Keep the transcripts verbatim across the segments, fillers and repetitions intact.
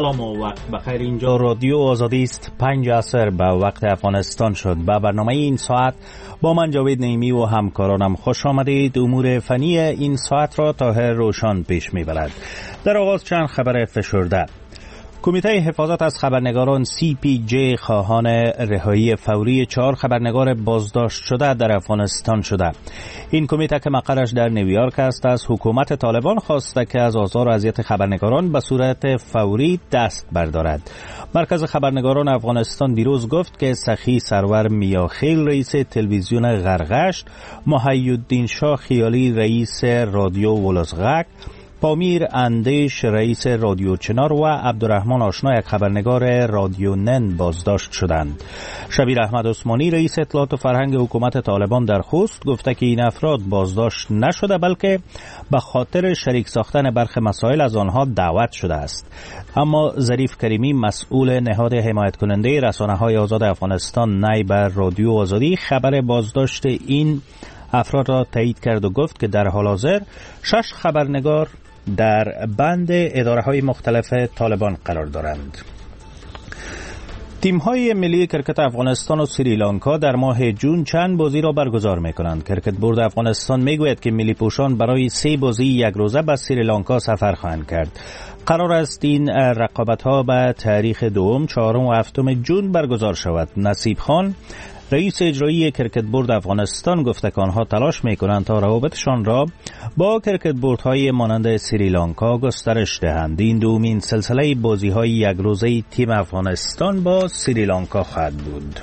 سلام و وقت بخیر. اینجا رادیو آزادی است. پنج عصر به وقت افغانستان شد. به برنامه این ساعت با من جاوید نعیمی و همکارانم خوش آمدید. امور فنی این ساعت را طاهر روشان پیش میبرد. در آغاز چند خبر فشرده. کمیته حفاظت از خبرنگاران سی پی جی خواهان رهایی فوری چهار خبرنگار بازداشت شده در افغانستان شده. این کمیته که مقرش در نیویورک است از حکومت طالبان خواسته که از آزار و اذیت خبرنگاران به صورت فوری دست بردارد. مرکز خبرنگاران افغانستان دیروز گفت که سخی سرور میاخیل رئیس تلویزیون غرغشت، محی الدین شاه خیالی رئیس رادیو ولزغک، پامیر اندیش رئیس رادیو چنار و عبدالرحمن آشنا یک خبرنگار رادیو نن بازداشت شدند. شبیر احمد عثمانی رئیس اطلاعات و فرهنگ حکومت طالبان در خوست گفته که این افراد بازداشت نشده بلکه به خاطر شریک ساختن برخی مسائل از آنها دعوت شده است. اما ظریف کریمی مسئول نهاد حمایت کننده رسانه‌های آزاد افغانستان نایب رادیو آزادی خبر بازداشت این افراد را تایید کرد و گفت که در حال حاضر شش خبرنگار در بند اداره‌های مختلف طالبان قرار دارند. تیم‌های ملی کرکت افغانستان و سریلانکا در ماه جون چند بازی را برگزار می‌کنند. کرکت بورد افغانستان می‌گوید که ملی پوشان برای سه بازی یک روزه به سریلانکا سفر خواهند کرد. قرار است این رقابت‌ها به تاریخ دوم، چهارم و هفتم جون برگزار شود. نصیب خان رئیس اجرایی کرکت بورد افغانستان گفته که آنها تلاش می‌کنند تا روابطشان را با کرکت بوردهای مانند سریلانکا گسترش دهند. این دومین سلسله بازی‌های یک روزه تیم افغانستان با سریلانکا خواهد بود.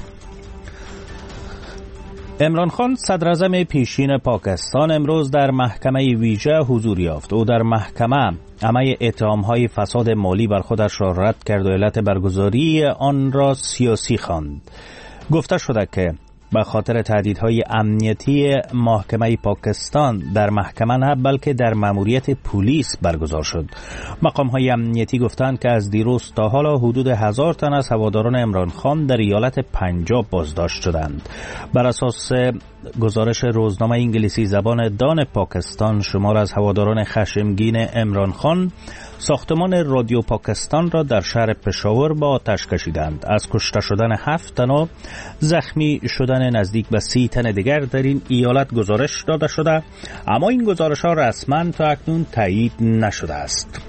عمران خان صدراعظم پیشین پاکستان امروز در محکمه ویژه حضور یافت. او در محکمه همه اتهام‌های فساد مالی بر خودش را رد کرد و علت برگزاری آن را سیاسی خواند. گفته شده که به خاطر تهدیدهای امنیتی محکمه پاکستان در محکمه نه بلکه در ماموریت پلیس برگزار شد. مقام‌های امنیتی گفتند که از دیروز تا حالا حدود هزار تن از هواداران عمران خان در ایالت پنجاب بازداشت شدند. بر اساس گزارش روزنامه انگلیسی زبان دان پاکستان، شمار از هواداران خشمگین عمران خان ساختمان رادیو پاکستان را در شهر پشاور با آتش کشیدند. از کشته شدن هفت تن و زخمی شدن نزدیک به سی تن دیگر در این ایالت گزارش داده شده، اما این گزارش ها رسما تا اکنون تایید نشده است.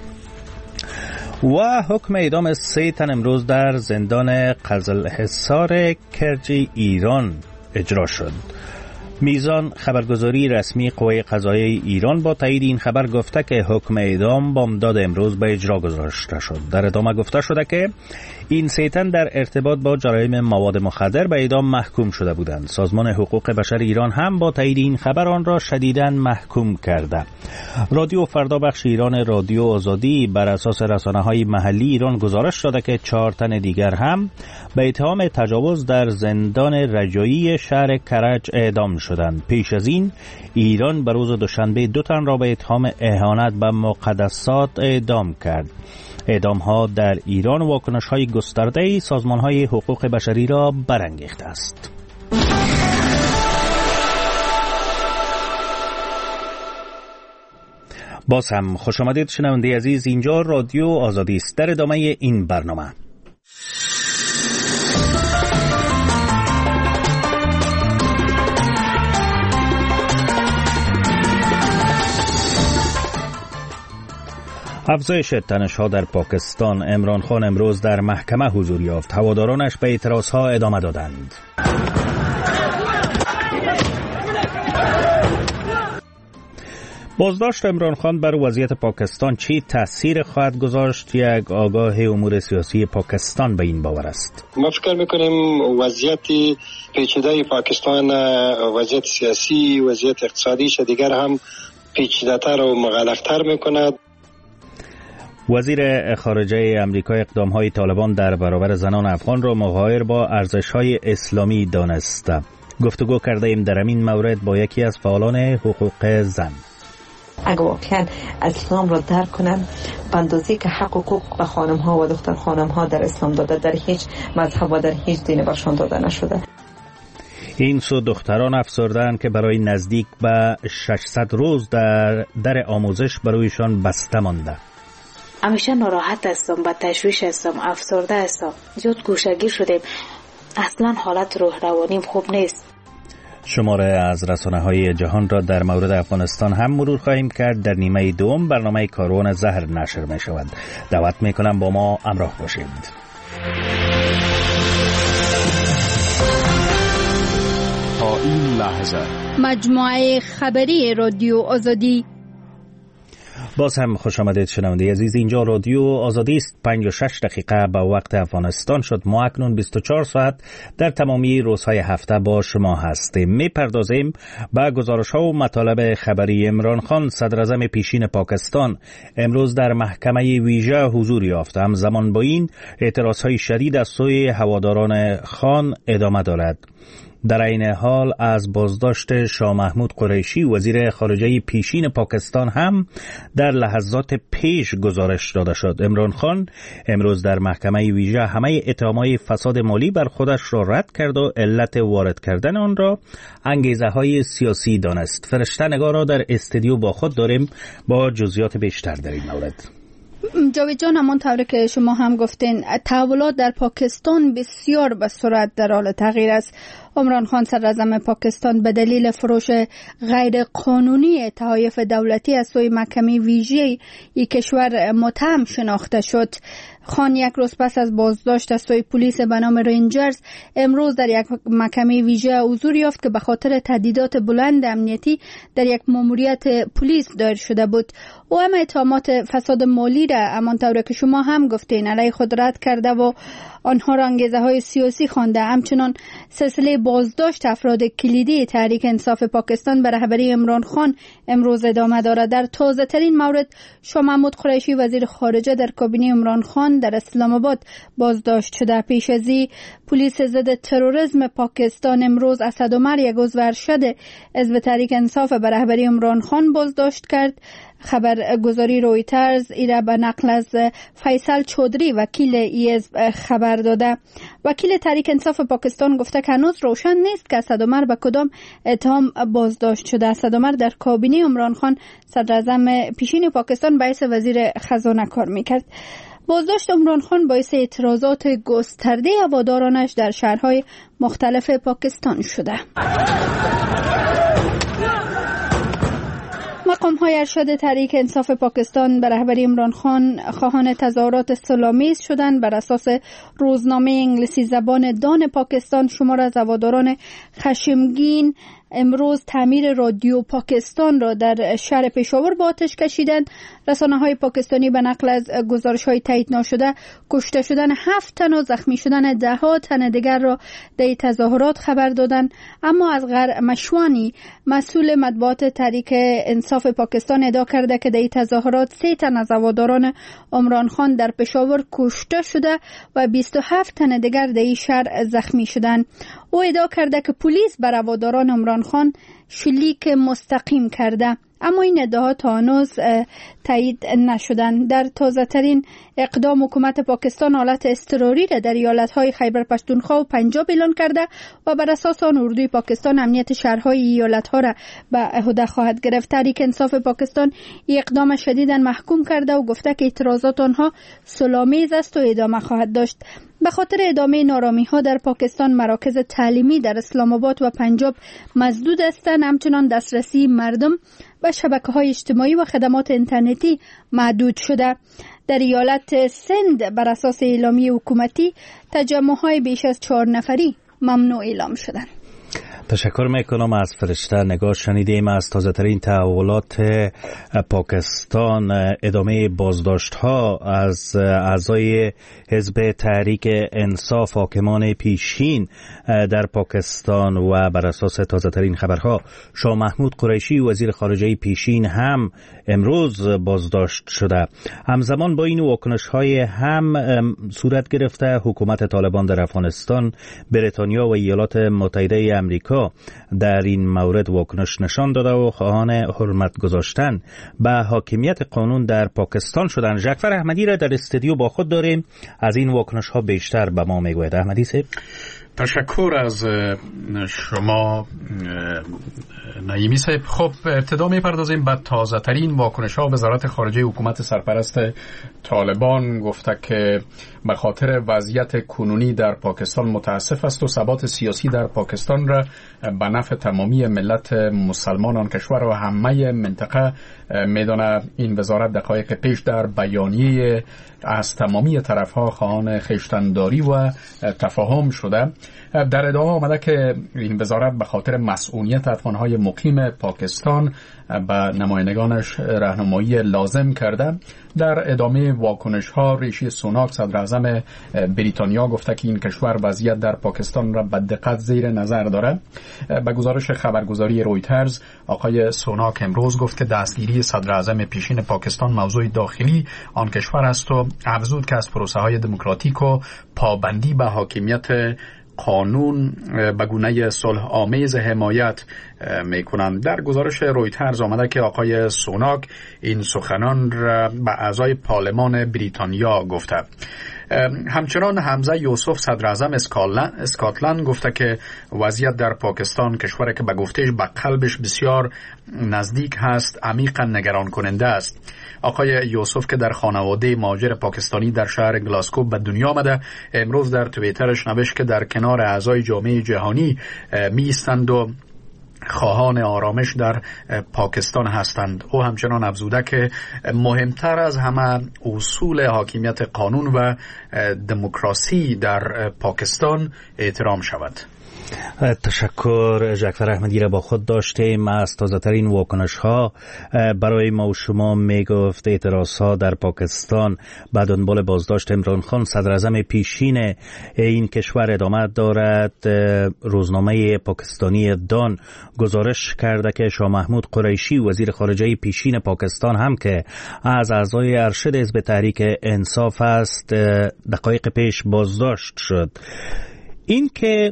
و حکم اعدام سه تن امروز در زندان قزلحصار کرج ایران اجرا شد. میزان خبرگزاری رسمی قوه قضاییه ایران با تایید این خبر گفته که حکم اعدام بامداد امروز به اجرا گذاشته شد. در ادامه گفته شده که این سه تن در ارتباط با جرایم مواد مخدر به اعدام محکوم شده بودند. سازمان حقوق بشر ایران هم با تایید این خبر آن را شدیداً محکوم کرده. رادیو فردا بخش ایران رادیو آزادی بر اساس رسانه‌های محلی ایران گزارش داده که چهار تن دیگر هم به اتهام تجاوز در زندان رجایی شهر کرج اعدام شدند. پیش از این ایران به روز دوشنبه دو تن را به اتهام اهانت به مقدسات اعدام کرد. اعدام ها در ایران واکنش های گسترده سازمان های حقوق بشری را برانگیخته است. باز هم خوش آمدید شنونده عزیز. اینجا رادیو آزادی است. در ادامه این برنامه افزایش تنش‌ها در پاکستان. عمران خان امروز در محکمه حضور یافت. هوادارانش به اعتراضها ادامه دادند. بازداشت عمران خان بر وضعیت پاکستان چی تأثیر خواهد گذاشت؟ یک آگاه امور سیاسی پاکستان به این باور است. ما فکر میکنیم وضعیت پیچیده پاکستان، وضعیت سیاسی، وضعیت اقتصادیش دیگر هم پیچیده‌تر و مغلق‌تر میکند. وزیر خارجه امریکا اقدام‌های طالبان در برابر زنان افغان را مغایر با ارزش‌های اسلامی دانست. گفتگو کرده ایم در این مورد با یکی از فعالان حقوق زن. اگه واقعا اسلام را درک کنن به اندازه‌ای که حق حقوق به خانم‌ها و دختر خانم‌ها در اسلام داده در هیچ مذهب و در هیچ دینی برشان داده نشده. این سو دختران افسرده‌اند که برای نزدیک به ششصد روز در در آموزش برایشان بسته مانده. همیشه ناراحت هستم، با تشویش هستم، افسرده هستم، زیاد گوشه‌گیر شدیم، اصلا حالت روح روانیم خوب نیست. شماره از رسانه‌های جهان را در مورد افغانستان هم مرور خواهیم کرد. در نیمه دوم برنامه کاروان زهر نشر می شود. دعوت می کنم با ما همراه باشید. تا این لحظه مجموعه خبری رادیو آزادی. باز هم خوش آمدید شنونده عزیز. اینجا رادیو آزادی است. پنج و شش دقیقه به وقت افغانستان شد. ما اکنون بیست و چهار ساعت در تمامی روزهای هفته با شما هستیم. می پردازیم به گزارش ها و مطالب خبری. عمران خان صدر اعظم پیشین پاکستان امروز در محکمه ویژه حضور یافت. همزمان با این اعتراض های شدید از سوی هواداران خان ادامه دارد. در این حال از بازداشت شاه محمود قریشی وزیر خارجه پیشین پاکستان هم در لحظات پیش گزارش داده شد. عمران خان امروز در محکمه ویژه همه اتهامات فساد مالی بر خودش را رد کرد و علت وارد کردن آن را انگیزه های سیاسی دانست. فرشته نگار را در استودیو با خود داریم با جزئیات بیشتر در این مورد. جاوید جان، همانطور که شما هم گفتین، تحولات در پاکستان بسیار به سرعت در حال تغییر است. عمران خان صدر اعظم پاکستان به دلیل فروش غیر قانونی تحایف دولتی از سوی محکمه ویژه یک کشور متهم شناخته شد. خان یک روز پس از بازداشت از سوی پلیس به نام رنجرز امروز در یک محکمه ویژه حضور یافت که به خاطر تهدیدات بلند امنیتی در یک ماموریت پلیس دایر شده بود. او هم اتهامات فساد مالی را همانطور که شما هم گفتین علیه خود رد کرده و آنها را انگیزه های سیاسی خوانده. همچنان سلسله بازداشت افراد کلیدی تحریک انصاف پاکستان به رهبری عمران خان امروز ادامه دارد. در تازه ترین مورد شاه محمود قریشی وزیر خارجه در کابینه عمران خان در اسلام آباد بازداشت شده. پیش از این پلیس ضد تروریسم پاکستان امروز اسد عمر یک عضو ارشد حزب تحریک انصاف به رهبری عمران خان بازداشت کرد. خبرگزاری رویترز ایرا به نقل از فیصل چودری وکیل ای حزب خبر داده. وکیل تحریک انصاف پاکستان گفته که هنوز روشن نیست که اسد عمر به کدام اتهام بازداشت شده. اسد عمر در کابینه عمران خان صدر اعظم پیشین پاکستان به حیث وزیر خزانه کار میکرد. بازداشت عمران خان باعث اعتراضات گسترده هوادارانش در شهرهای مختلف پاکستان شده. مقام های ارشد تحریک انصاف پاکستان به رهبری عمران خان خواهان تظاهرات صلح‌آمیز شدند. بر اساس روزنامه انگلیسی زبان دان پاکستان شمار از هواداران خشمگین امروز تعمیر رادیو پاکستان را در شهر پشاور با آتش کشیدند. رسانه‌های پاکستانی به نقل از گزارش‌های تایید ناشده کشته شدن هفت تن و زخمی شدن ده ها تن دیگر را در تظاهرات خبر دادند. اما از غر مشوانی مسئول مطبوعات تحریک انصاف پاکستان ادعا کرده که در تظاهرات سه تن از هواداران عمران خان در پشاور کشته شده و بیست و هفت تن دیگر در شهر زخمی شدند. او ادعا کرده که پلیس بر هواداران عمران خان شلیک مستقیم کرده، اما این ادعاها تا هنوز تایید نشدند. در تازه ترین اقدام حکومت پاکستان حالت اضطراری را در ایالت‌های خیبر پختونخوا و پنجاب اعلان کرده و بر اساس آن اردوی پاکستان امنیت شهرهای ایالت‌ها را به عهده خواهد گرفت. تحریک انصاف پاکستان این اقدام شدیداً محکوم کرده و گفته که اعتراضات آنها صلح‌آمیز است و ادامه خواهد داشت. به خاطر ادامه نارامی‌ها در پاکستان مراکز تعلیمی در اسلام آباد و پنجاب مسدود هستند. همچنان دسترسی مردم به شبکه‌های اجتماعی و خدمات اینترنتی محدود شده. در ایالت سند بر اساس اعلامیه حکومتی تجمع‌های بیش از چهار نفری ممنوع اعلام شدند. تشکر میکنم از فرشته نگار. شنیدیم از تازه ترین تحولات پاکستان ادامه بازداشت ها از اعضای حزب تحریک انصاف حاکمان پیشین در پاکستان و بر اساس تازه ترین خبرها شاه محمود قریشی وزیر خارجه پیشین هم امروز بازداشت شده. همزمان با این واکنش های هم صورت گرفته حکومت طالبان در افغانستان، بریتانیا و ایالات متحده امریکا در این مورد واکنش نشان داده و خواهان حرمت گذاشتن به حاکمیت قانون در پاکستان شدند. جعفر احمدی را در استودیو با خود داریم. از این واکنش ها بیشتر به ما میگوید. احمدی صاحب. تشکر از شما نعیمی صاحب. خب ابتدا میپردازیم به تازه ترین واکنش ها. وزارت خارجه حکومت سرپرست طالبان گفته که به خاطر وضعیت کنونی در پاکستان متاسف است و ثبات سیاسی در پاکستان را به نفع تمامی ملت مسلمان آن کشور و همه منطقه میدانه. این وزارت دقایق پیش در بیانیه از تمامی طرف ها خواهان خویشتن‌داری و تفاهم شده. در ادامه آمده که این وزارت به خاطر مسئولیت افغان‌های مقیم پاکستان به نمایندگانش راهنمایی لازم کرده. در ادامه واکنش‌ها ریشی سوناک صدراعظم بریتانیا گفته که این کشور وضعیت در پاکستان را به دقت زیر نظر دارد. به گزارش خبرگزاری رویترز آقای سوناک امروز گفت که دستگیری صدراعظم پیشین پاکستان موضوع داخلی آن کشور است و افزود که از پروسه‌های دموکراتیک و پابندی به حاکمیت قانون به گونه صلح آمیز حمایت میکنند. در گزارش رویترز آمده که آقای سوناک این سخنان را به اعضای پارلمان بریتانیا گفته. همچنان حمزه یوسف صدراعظم اسکاتلند گفته که وضعیت در پاکستان، کشوری که به گفتهش به قلبش بسیار نزدیک هست، عمیقا نگران کننده است. آقای یوسف که در خانواده مهاجر پاکستانی در شهر گلاسکو به دنیا آمده، امروز در توییترش نوشت که در کنار اعضای جامعه جهانی می ایستند و خواهان آرامش در پاکستان هستند. او همچنان افزوده که مهمتر از همه اصول حاکمیت قانون و دموکراسی در پاکستان احترام شود. تشکر. جعفر احمدی را با خود داشتیم. از تازه ترین واکنش ها برای ما و شما میگفت اعتراض ها در پاکستان بعد دنبال بازداشت عمران خان صدراعظم پیشین این کشور ادامه دارد. روزنامه پاکستانی دان گزارش کرده که شاه محمود قریشی وزیر خارجه پیشین پاکستان هم که از اعضای ارشد حزب تحریک انصاف است دقایق پیش بازداشت شد. این که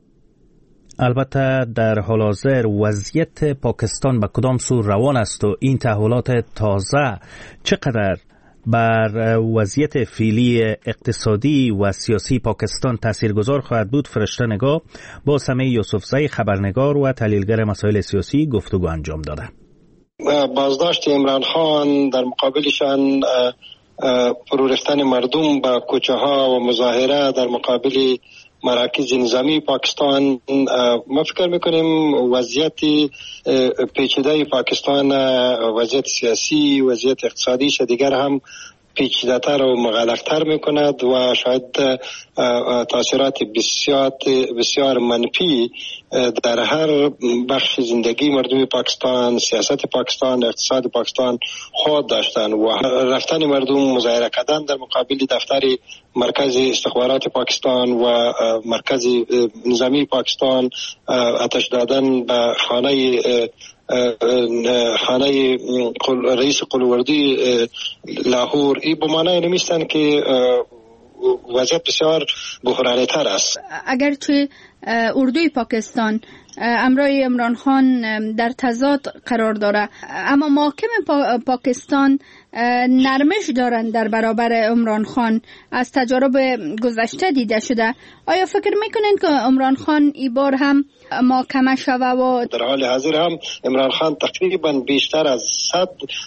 البته در حال حاضر وضعیت پاکستان به کدام سو روان است و این تحولات تازه چقدر بر وضعیت فعلی اقتصادی و سیاسی پاکستان تاثیرگذار خواهد بود، فرشته نگاه با سمیع یوسفزی خبرنگار و تحلیلگر مسائل سیاسی گفتگو انجام داده. بازداشت عمران خان در مقابلشان فرو رفتن مردم به کوچه ها و مظاهره در مقابل مراکز نظامی پاکستان، ما فکر میکنیم وضعیت پیچیده پاکستان، وضعیت سیاسی، وضعیت اقتصادیش دیگر هم پیچیده‌تر و مغلق‌تر میکند و شاید تاثیرات بسیار بسیار منفی در هر بخش زندگی مردم پاکستان، سیاست پاکستان، اقتصاد پاکستان خود داشتن و رفتن مردم مظاهره کردن در مقابل دفتر مرکز استخبارات پاکستان و مرکز نظامی پاکستان، آتش دادن به خانه خانه رئیس قلووردی لاهور، این به معنای نمیستن که وضعیت بسیار بحرانی تر است. اگرچه اردوی پاکستان امرای عمران خان در تضاد قرار داره، اما محاکم پا پاکستان نرمش دارند در برابر عمران خان. از تجارب گذشته دیده شده. آیا فکر میکنین که عمران خان این بار هم محاکمه شوه؟ و در حال حاضر هم عمران خان تقریبا بیشتر از صد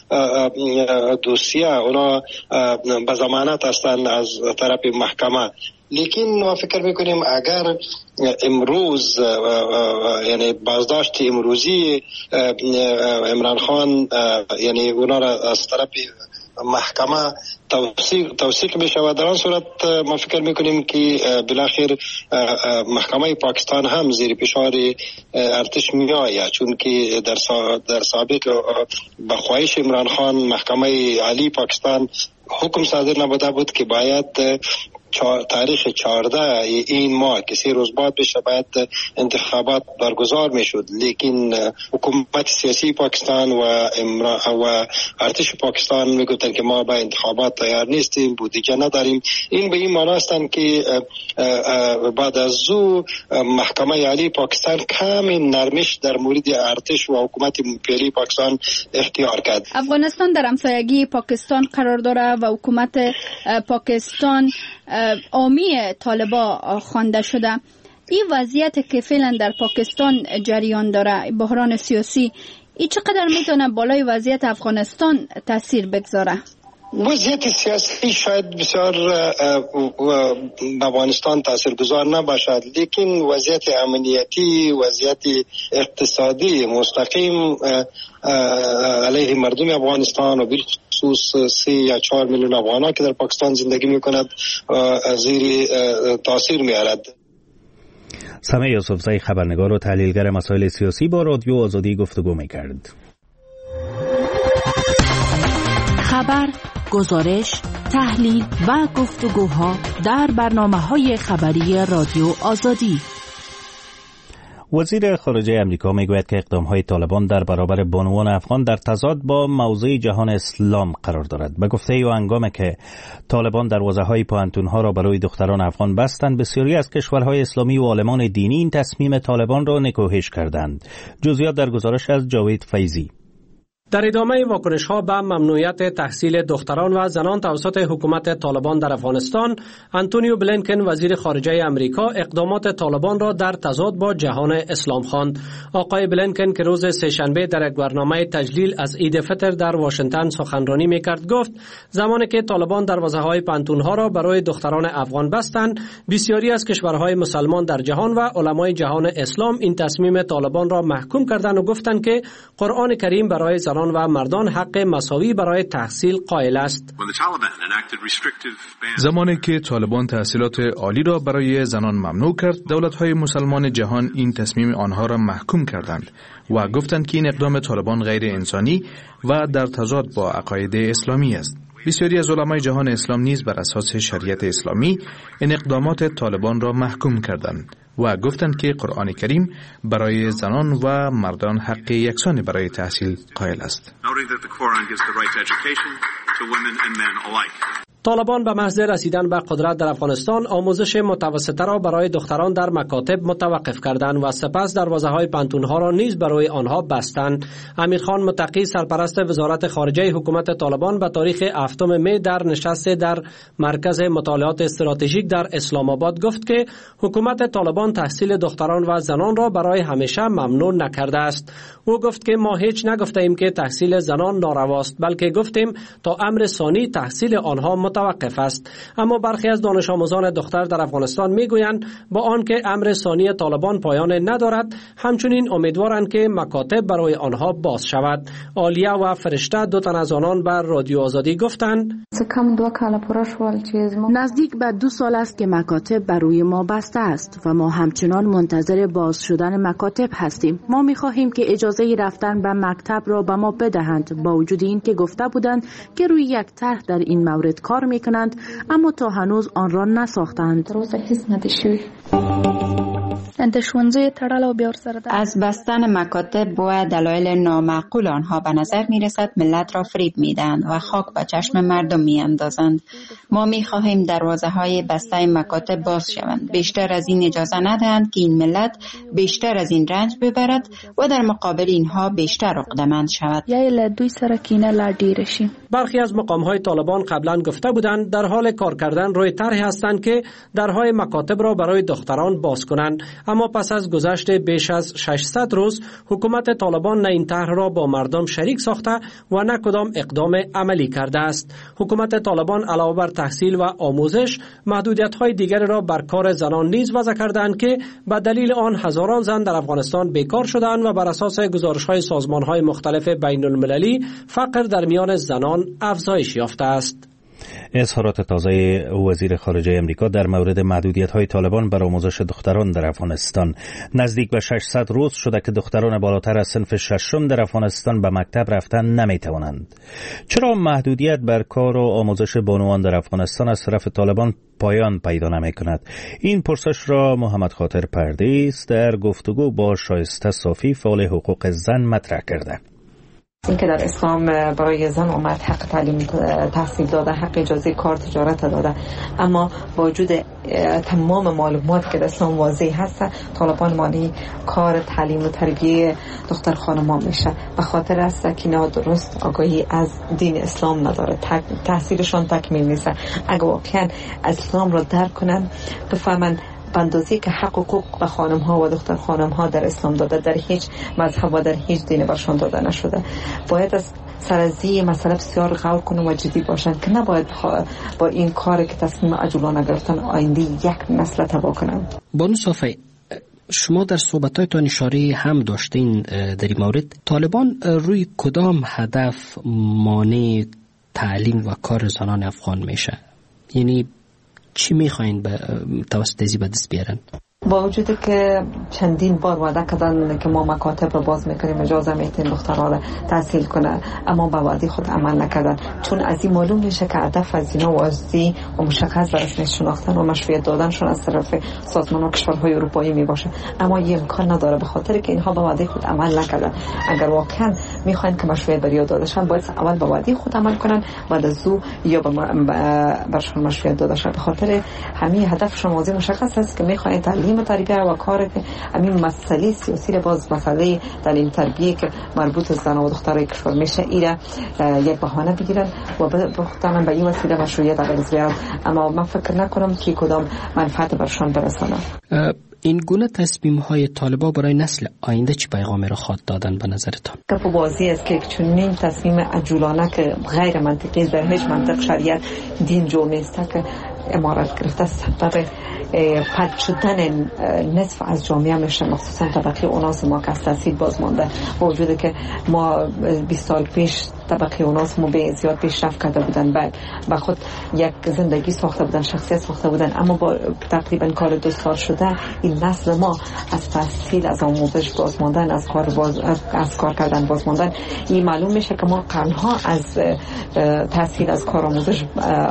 دوسیه اونا به ضمانت هستند از طرف محکمه. لیکن ما فکر میکنیم اگر امروز یعنی بازداشت امروزی عمران خان یعنی اونا را از طرف محکمه توثیق توثیق بشه و در آن صورت ما فکر میکنیم که بالاخره محکمه پاکستان هم زیر فشار ارتش می آید، چون که در در سابق به خواهش عمران خان محکمه عالی پاکستان حکم صادر نبوده بود که باید تاریخ چهارده این ماه که سه روز بعد بشه باید انتخابات برگزار میشد، لیکن حکومت سیاسی پاکستان و و ارتش پاکستان میگفتن که ما به انتخابات تیار نیستیم، بودجه نداریم. این به این معنی هستند که بعد از او محکمه عالی پاکستان کم نرمش در مورد ارتش و حکومت فعلی پاکستان اختیار کرد. افغانستان در همسایگی پاکستان قرار داره و حکومت پاکستان حامی طالبان خوانده شده. این وضعیت که فعلا در پاکستان جریان داره، بحران سیاسی، این چقدر میتونه بالای وضعیت افغانستان تاثیر بگذاره؟ وضعیت سیاسی شاید بسیار افغانستان تاثیرگذار نباشد، لیکن وضعیت امنیتی، وضعیت اقتصادی مستقیم علیه مردم افغانستان و بالخصوص سی یا چهار میلیون افغانان که در پاکستان زندگی میکند زیر تاثیر میارد. سمیع یوسفزئی خبرنگار و تحلیلگر مسائل سیاسی با رادیو آزادی گفتگو میکرد. خبر، گزارش، تحلیل و گفتگوها در برنامه‌های خبری رادیو آزادی. وزیر خارجه امریکا میگوید که اقدام‌های طالبان در برابر بانوان افغان در تضاد با موضع جهان اسلام قرار دارد. به گفته او هنگامی که طالبان دروازه‌های پوهنتون‌ها را برای دختران افغان بستند، بسیاری از کشورهای اسلامی و عالمان دینی این تصمیم طالبان را نکوهش کردند. جزئیات در گزارش از جاوید فیضی. در ادامه واکنش‌ها به ممنوعیت تحصیل دختران و زنان توسط حکومت طالبان در افغانستان، آنتونیو بلینکن وزیر خارجه امریکا اقدامات طالبان را در تضاد با جهان اسلام خواند. آقای بلینکن که روز سه‌شنبه در یک برنامه تجلیل از عید فطر در واشنگتن سخنرانی می‌کرد گفت زمانی که طالبان دروازه‌های پانتون‌ها را برای دختران افغان بستند، بسیاری از کشورهای مسلمان در جهان و علمای جهان اسلام این تصمیم طالبان را محکوم کردند و گفتند که قرآن کریم برای زنان و مردان حق مساوی برای تحصیل قائل است. زمانی که طالبان تحصیلات عالی را برای زنان ممنوع کرد، دولت‌های مسلمان جهان این تصمیم آنها را محکوم کردند و گفتند که این اقدام طالبان غیر انسانی و در تضاد با عقاید اسلامی است. بسیاری از علمای جهان اسلام نیز بر اساس شریعت اسلامی این اقدامات طالبان را محکوم کردند و گفتند که قرآن کریم برای زنان و مردان حق یکسانی برای تحصیل قائل است. طالبان به محض رسیدن به قدرت در افغانستان آموزش متوسطه را برای دختران در مکاتب متوقف کردند و سپس دروازه‌های پانتون‌ها را نیز برای آنها بستند. امیرخان متقی سرپرست وزارت خارجه حکومت طالبان به تاریخ هفتم می در نشست در مرکز مطالعات استراتژیک در اسلام آباد گفت که حکومت طالبان تحصیل دختران و زنان را برای همیشه ممنوع نکرده است. او گفت که ما هیچ نگفتیم که تحصیل زنان نارواست، بلکه گفتیم تا امر ثانی تحصیل آنها متوقف است. اما برخی از دانش آموزان دختر در افغانستان میگویند با آنکه امر ثانی طالبان پایان ندارد، همچنین امیدوارند که مکاتب برای آنها باز شود. عالیه و فرشته دو تن از آنان بر رادیو آزادی گفتند نزدیک به دو سال است که مکاتب برای ما بسته است و ما همچنان منتظر باز شدن مکاتب هستیم. ما می‌خواهیم که اجازه رفتن به مکتب را به ما بدهند، با وجود این که گفته بودند که روی یک طرح در این مورد کار میکنند، اما تا هنوز آن را نساختند. از بستن مکاتب و دلایل نامعقول آنها به نظر می رسد ملت را فریب می دهند و خاک به چشم مردم می اندازند. ما می خواهیم دروازه های بسته مکاتب باز شوند. بیشتر از این اجازه ندهند که این ملت بیشتر از این رنج ببرد و در مقابل اینها بیشتر عقده‌مند شود. برخی از مقام های طالبان قبلا گفته بودند در حال کار کردن روی طرحی هستند که درهای مکاتب را برای دختران باز کنند، اما پس از گذشت بیش از ششصد روز حکومت طالبان نه این طرح را با مردم شریک ساخته و نه کدام اقدام عملی کرده است. حکومت طالبان علاوه بر تحصیل و آموزش، محدودیت‌های دیگری را بر کار زنان نیز وضع کردند که به دلیل آن هزاران زن در افغانستان بیکار شدند و بر اساس گزارش‌های سازمان‌های مختلف بین‌المللی فقر در میان زنان افزایش یافته است. اظهارات تازه وزیر خارجه امریکا در مورد محدودیت‌های طالبان بر آموزش دختران در افغانستان. نزدیک به ششصد روز شده که دختران بالاتر از صنف ششم در افغانستان به مکتب رفتن نمی‌توانند. چرا محدودیت بر کار و آموزش بانوان در افغانستان از طرف طالبان پایان پیدا نمی‌کند؟ این پرسش را محمد خاطر پردیس در گفتگو با شایسته صافی فعال حقوق زن مطرح کرده. این که در اسلام برای زن اومد حق تعلیم تحصیل داده، حق اجازه کار تجارت داده، اما با وجود تمام معلومات که در اسلام واضح هست، طالبان مانی کار تعلیم و تربیه دختر خانم‌ها میشه. به خاطر است که نه درست آگاهی از دین اسلام نداره، تحصیلشان تکمیل نیست. اگه واقعا اسلام را درک کنن، بفهمن اندازه‌ای که حق و حقوق به خانم ها و دختر خانم ها در اسلام داده، در هیچ مذهب و در هیچ دین برشان داده نشده. باید از سر از این مسئله بسیار غور کنن و جدی باشن که نباید با این کاری که تصمیم عجولانه گرفتن آینده یک نسل تباه کنن. بانو صافی، شما در صحبتایتان اشاره هم داشتین در این مورد. طالبان روی کدام هدف مانع تعلیم و کار زنان افغان میشه؟ یعنی چی میخواین به توسط ازی به دست بیارن؟ با وجودی که چندین بار وعده کردن که ما مکاتب رو باز میکنیم، اجازه میتیم دخترها رو تحصیل کنه، اما با وعده خود عمل نکردن. چون از این معلوم میشه که هدف از اینا واضح و مشخص در رسمیت شناختن و مشروعیت دادنشون از طرف سازمان و کشورهای اروپایی میباشه، اما این امکان نداره به خاطر که اینها با وعده خود عمل نکردن. اگر واقعا میخواین که مشروعیت بریا دادشن، باید اول با وعده خود عمل کنن، بعد از او یا برشون مشروعیت دادشن. به خاطر همین هدفشون واضح مشخص است که میخواین تعلیم تربیه و کار که همین مسئله سیاسی را باز مسئله تعلیم تربیه که مربوط زن و دخترای کشور میشه ایره یک بهانه بگیرن و بخاطر به این وسیله مشروعیت عوض بیارن. اما من فکر نکنم که کدام منفعت برشان برسانه. این گونه تصمیم های طالبان برای نسل آینده چی پیغامی را خواهد دادن به نظرتان؟ که واضح است که چنین تصمیم عجولانه که غیر منطقی در هیچ منطق شریعت دین جو نیست که امارت گرفته سبب پد شدن نصف از جامعه میشه، مخصوصا طبقه اوناس ما که از تحصیل باز مانده. با وجود که ما بیست سال پیش طبقه اوناس ما به زیاد پیشرفت کرده بودن، بعد با خود یک زندگی ساخته بودن، شخصیت ساخته بودن، اما با تقریبا کار دو سال شده این نسل ما از تحصیل، از آموزش باز ماندن، از کار باز از کار کردن باز ماندن. این معلوم میشه که ما قرنها از تحصیل، از کار آموزش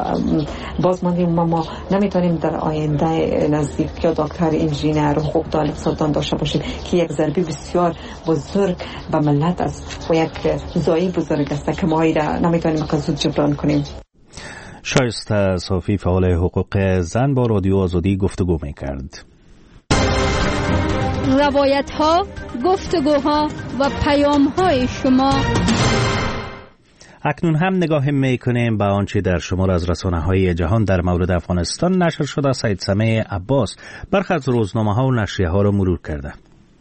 باز ماندیم. ما, ما نمیتونیم در آینده نزدیک یا دکتر، انجینر، حقوقدان، اقتصاددان داشته باشیم که یک ضربه بسیار بزرگ به ملت است و یک ضایعه بزرگ است که ما ایره نمیتونیم زود جبران کنیم. شایسته صافی، فعال حقوق زن، با رادیو آزادی گفتگو میکرد. روایت ها، گفتگوها و پیام های شما. اکنون هم نگاه میکنیم به آنچه در شمار از رسانه‌های جهان در مورد افغانستان نشر شده. سید سمیع عباس برخی از روزنامه‌ها و نشریه‌ها را مرور کرده.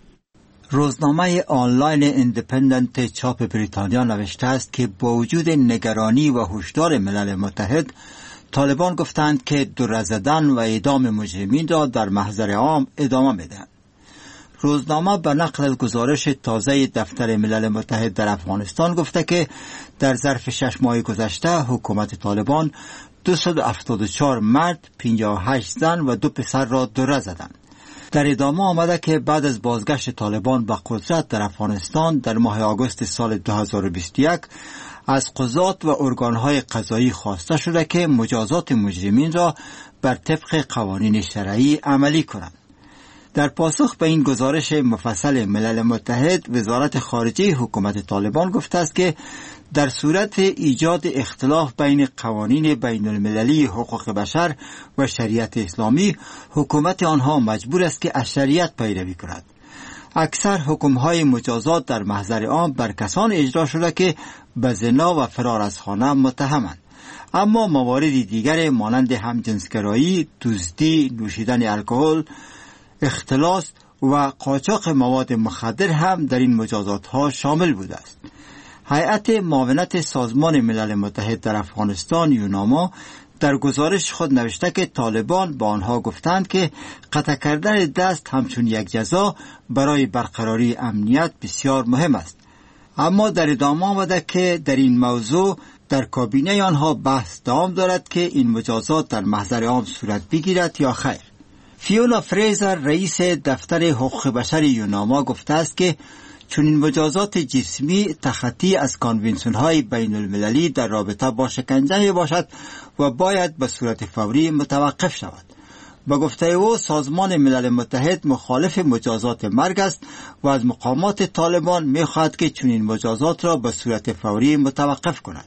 روزنامه آنلاین ایندیپندنت چاپ بریتانیا نوشته است که با وجود نگرانی و هشدار ملل متحد، طالبان گفتند که دره زدن و اعدام مجرمین را در محضر عام ادامه میدهند. روزنامه به نقل از گزارش تازه دفتر ملل متحد در افغانستان گفته که در ظرف شش ماه گذشته حکومت طالبان دویست و هفتاد و چهار مرد، پنجاه و هشت زن و دو پسر را دره زدند. در ادامه آمده که بعد از بازگشت طالبان به قدرت در افغانستان در ماه آگوست سال دو هزار و بیست و یک از قضات و ارگانهای قضایی خواسته شده که مجازات مجرمین را بر طبق قوانین شرعی عملی کنند. در پاسخ به این گزارش مفصل ملل متحد، وزارت خارجه حکومت طالبان گفته است که در صورت ایجاد اختلاف بین قوانین بین المللی حقوق بشر و شریعت اسلامی، حکومت آنها مجبور است که از شریعت پیروی کند. اکثر حکم‌های مجازات در محضر عام بر کسان اجرا شده که به زنا و فرار از خانه متهمند، اما موارد دیگر مانند همجنسگرایی، دزدی، نوشیدن الکل، اختلاس و قاچاق مواد مخدر هم در این مجازات ها شامل بوده است. هیئت معاونت سازمان ملل متحد در افغانستان یوناما در گزارش خود نوشته که طالبان با آنها گفتند که قطع کردن دست همچون یک جزا برای برقراری امنیت بسیار مهم است. اما در ادامه آمده که در این موضوع در کابینه آنها بحث دوام دارد که این مجازات در محضر عام صورت بگیرد یا خیر. فیونا فریزر، رئیس دفتر حقوق بشر یوناما، گفته است که چون این مجازات جسمی تخطی از کانونسیون های بین المللی در رابطه با شکنجه می باشد و باید به صورت فوری متوقف شود. با گفته او، سازمان ملل متحد مخالف مجازات مرگ است و از مقامات طالبان می خواهد که چون این مجازات را به صورت فوری متوقف کند.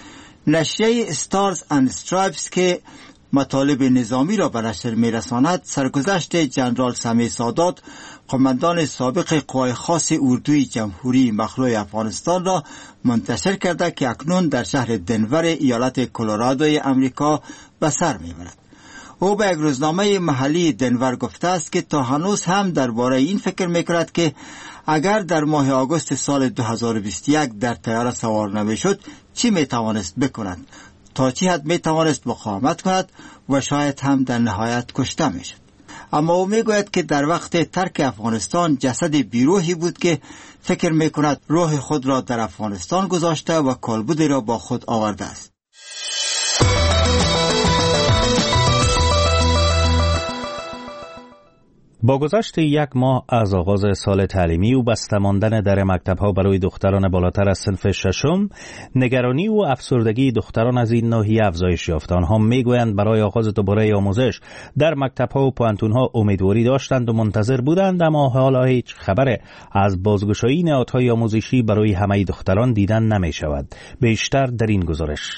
نشریه ستارز اند استرایپس که مطالب نظامی را به نشر می‌رساند، سرگذشت جنرال سمیع سادات، قماندان سابق قوای خاص اردوی جمهوری مخلوع افغانستان را منتشر کرده که اکنون در شهر دنور ایالت کلرادوی امریکا به سر می‌برد. او به یک روزنامه محلی دنور گفته است که تا هنوز هم درباره این فکر میکند که اگر در ماه آگوست سال دو هزار و بیست و یک در طیاره سوار نمیشد چی میتوانست بکند، تا چی حد میتوانست مقاومت کند و شاید هم در نهایت کشته میشد. اما او میگوید که در وقت ترک افغانستان جسد بیروحی بود که فکر میکند روح خود را در افغانستان گذاشته و کالبدی را با خود آورده است. با گذشت یک ماه از آغاز سال تعلیمی و بسته ماندن در مکتب‌ها برای دختران بالاتر از صنف ششم، نگرانی و افسردگی دختران از این ناحیه افزایش یافت. آنها میگویند برای آغاز دوباره آموزش در مکتب‌ها و پوهنتون‌ها امیدواری داشتند و منتظر بودند، اما حالا هیچ خبر از بازگشایی نهادهای آموزشی برای همه دختران دیدن نمی‌شود. بیشتر در این گزارش.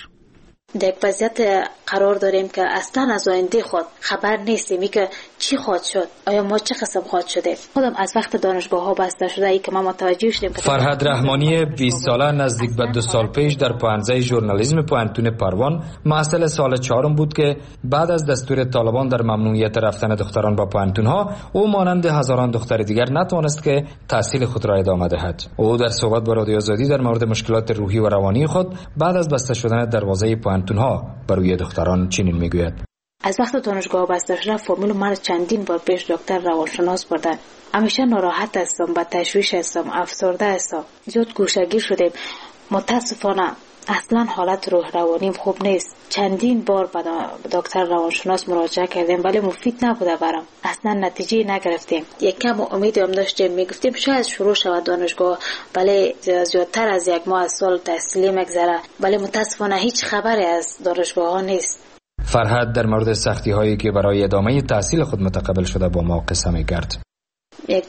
در وضعیت قرار داریم که اصلا از آینده خود خبر نیستیم که چی خواهد شد، آیا ما چه قسم خواهد شده. خودم از وقت دانشگاه ها بسته شده ای که ما متوجه شدیم. فرهاد رحمانی بیست ساله نزدیک به دو سال پیش در پانزده ژورنالیسم پوهنتون پروان محصل سال چهارم بود که بعد از دستور طالبان در ممنوعیت رفتن دختران به پوهنتون ها، او مانند هزاران دختر دیگر نتوانست که تحصیل خود را ادامه دهد. او در صحبت با رادیو آزادی در مورد مشکلات روحی و روانی خود بعد از بسته شدن دروازه پوهنتون‌ها برای دختران چنین میگوید: از وقت دانشگاه بسته شده فامیل مرا چندین بار پیش دکتر روانشناس بردن. همیشه ناراحت هستم، با تشویش هستم، افسرده هستم، زیاد گوشه‌گیر شدم. متاسفانه اصلا حالت روح روانیم خوب نیست. چندین بار به دکتر روانشناس مراجعه کردیم ولی مفید نبوده برام. اصلا نتیجه نگرفتیم. یک کم امید هم داشتیم، میگفتیم شاید شروع شود دانشگاه، ولی زیادتر از یک ماه از سال تحصیلی مگذره، ولی متاسفانه هیچ خبری از دانشگاه ها نیست. فرهاد در مورد سختی هایی که برای ادامه تحصیل خود متقبل شده با ما قصه می‌کرد. یک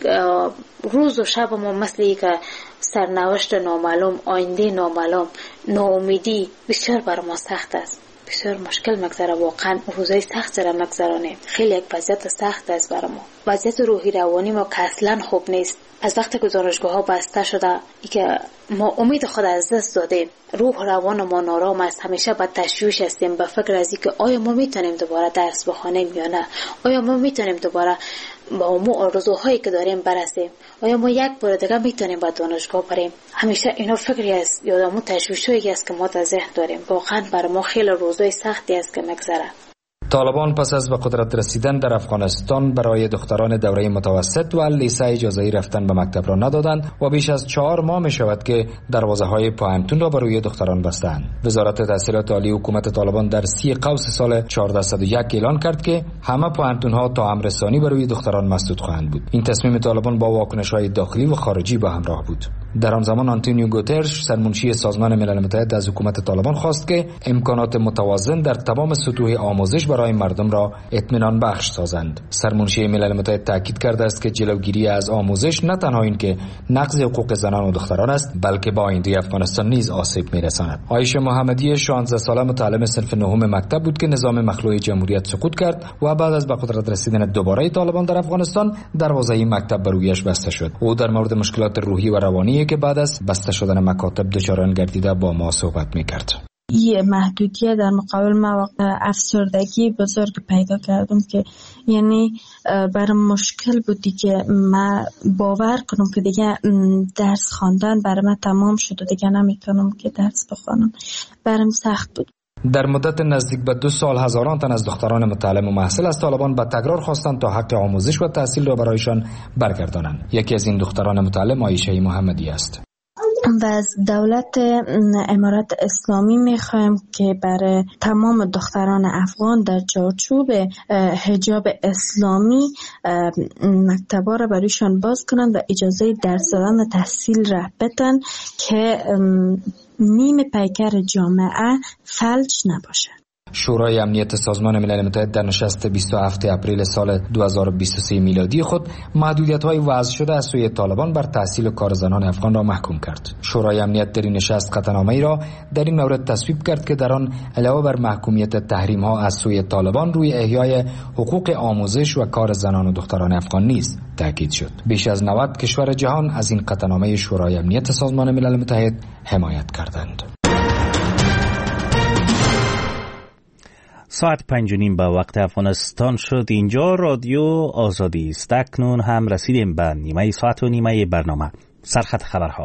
روز و شب ما مثل که سرنوشت نامعلوم، آینده نامعلوم، ناامیدی بسیار بر ما سخت است. بسیار مشکل مگذره، واقعا روزای سخت را مگذرانیم. خیلی یک وضعیت سخت است بر ما. وضعیت روحی روانی ما که اصلا خوب نیست. از وقتی که دانشگاه ها بسته شده ای که ما امید خود از دست دادیم، روح روان ما نارام است. همیشه با تشویش هستیم، با فکر از اینکه آیا ما میتونیم دوباره درس بخوانیم یا نه، آیا ما میتونیم دوباره با اون آرزوهایی که داریم برسیم، آیا ما یک بار دیگه میتونیم با دانشگاه بریم. همیشه اینا فکری است، یادمون تشویشایی است که ما در ذهن داریم. واقعا برای ما خیلی روزای سختی است که مگذره. طالبان پس از به قدرت رسیدن در افغانستان برای دختران دوره متوسط و لیسه اجازه رفتن به مکتب را ندادند و بیش از چهار ماه می شود که دروازه های پوهنتون را برای دختران بستند. وزارت تحصیلات عالی حکومت طالبان در سی قوس سال چهارصد و یک اعلان کرد که همه پوهنتون ها تا امر ثانی برای دختران مسدود خواهند بود. این تصمیم طالبان با واکنش های داخلی و خارجی به همراه بود. در آن زمان آنتونیو گوترش سرمنشی سازمان ملل متحد از حکومت طالبان خواست که امکانات متوازن در تمام سطوح آموزش برای مردم را اطمینان بخش سازند. سرمنشی ملل متحد تاکید کرده است که جلوگیری از آموزش نه تنها این که نقض حقوق زنان و دختران است، بلکه با آینده افغانستان نیز آسیب می‌رساند. عایشه محمدی شانزده ساله متعلم صنف نهم مکتب بود که نظام مخلوع جمهوریت سقوط کرد و بعد از به قدرت رسیدن دوباره طالبان در افغانستان دروازه مکتب بر رویش بسته شد. او در مورد مشکلات روحی و روانی که بعد از بسته شدن مکاتب دچار گردیده با ما صحبت می‌کرد. یه محدودیت در مقابل مواقع افسردگی بزرگ پیدا کردم که یعنی برام مشکل بودی که من باور کنم که دیگه درس خواندن برای من تمام شد و دیگه نمیتونم که درس بخوانم. برام سخت بود. در مدت نزدیک به دو سال هزاران تن از دختران متعلم و محصل از طالبان به تکرار خواستند تا حق آموزش و تحصیل را برایشان برگردانند. یکی از این دختران متعلم عایشه محمدی است. و از دولت امارات اسلامی میخوایم که برای تمام دختران افغان در چارچوب حجاب اسلامی مکتبا را برایشان باز کنند و اجازه درس دادن و تحصیل را بدن که نیم پیکر جامعه فلج نباشه. شورای امنیت سازمان ملل متحد در نشست بیست و هفتم اپریل سال دو هزار و بیست و سه میلادی خود محدودیت‌های وضع شده از سوی طالبان بر تحصیل و کار زنان افغان را محکوم کرد. شورای امنیت در این نشست قطعنامه‌ای را در این مورد تصویب کرد که در آن علاوه بر محکومیت تحریم‌ها از سوی طالبان روی احیای حقوق آموزش و کار زنان و دختران افغان نیز تاکید شد. بیش از نود کشور جهان از این قطعنامه شورای امنیت سازمان ملل متحد حمایت کردند. ساعت پنج و نیم به وقت افغانستان شد. اینجا رادیو آزادی است. اکنون هم رسیدیم به نیمه ساعت و نیمه برنامه سرخط خبرها.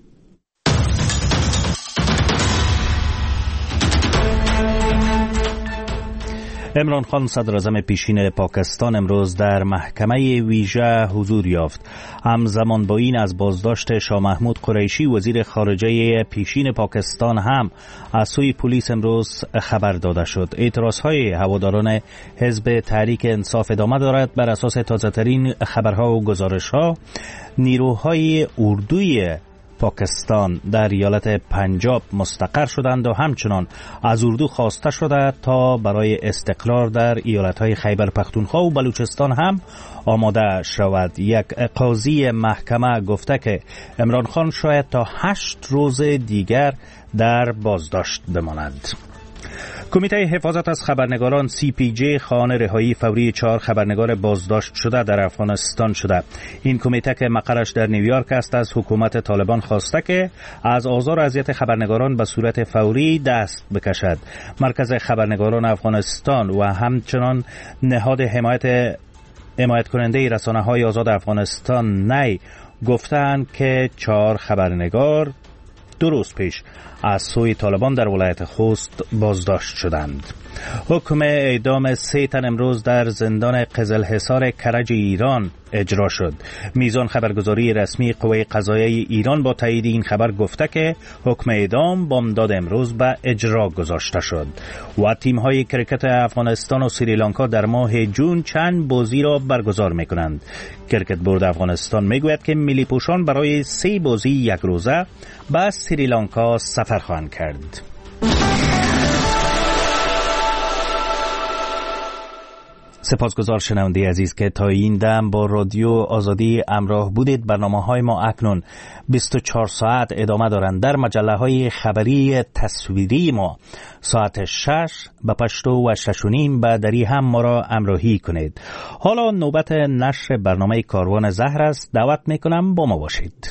عمران خان صدر اعظم پیشین پاکستان امروز در محکمه ویژه حضور یافت. همزمان با این از بازداشت شاه محمود قریشی وزیر خارجه پیشین پاکستان هم از سوی پلیس امروز خبر داده شد. اعتراضهای هواداران حزب تحریک انصاف ادامه دارد. بر اساس تازه‌ترین خبرها و گزارش‌ها نیروهای اردوی پاکستان در ایالت پنجاب مستقر شدند و همچنان از اردو خواسته شده تا برای استقرار در ایالت‌های خیبر پختونخوا و بلوچستان هم آماده شود. یک قاضی محکمه گفته که عمران خان شاید تا هشت روز دیگر در بازداشت بماند. کمیته حفاظت از خبرنگاران سی پی جی خواهان رهایی فوری چهار خبرنگار بازداشت شده در افغانستان شده. این کمیته که مقرش در نیویورک است از حکومت طالبان خواسته که از آزار و اذیت خبرنگاران به صورت فوری دست بکشد. مرکز خبرنگاران افغانستان و همچنان نهاد حمایت حمایت کننده رسانه‌های آزاد افغانستان نی گفتند که چهار خبرنگار دو روز پیش از سوی طالبان در ولایت خوست بازداشت شدند. حکم اعدام سه تن امروز در زندان قزلحصار کرج ایران اجرا شد. میزان خبرگزاری رسمی قوه قضاییه ایران با تایید این خبر گفته که حکم اعدام بامداد امروز به اجرا گذاشته شد. و تیم‌های کرکت افغانستان و سریلانکا در ماه جون چند بازی را برگزار می‌کنند. کرکت بورد افغانستان میگوید که ملی پوشان برای سه بازی یک روزه به سریلانکا سفر خواهند کرد. سپاسگزار شنونده عزیز که تا این دم با رادیو آزادی همراه بودید. برنامه‌های ما اکنون بیست و چهار ساعت ادامه دارند. در مجله‌های خبری تصویری ما ساعت شش به پشتو و شش و نیم به دری هم ما را همراهی کنید. حالا نوبت نشر برنامه کاروان زهر است. دعوت میکنم با ما باشید.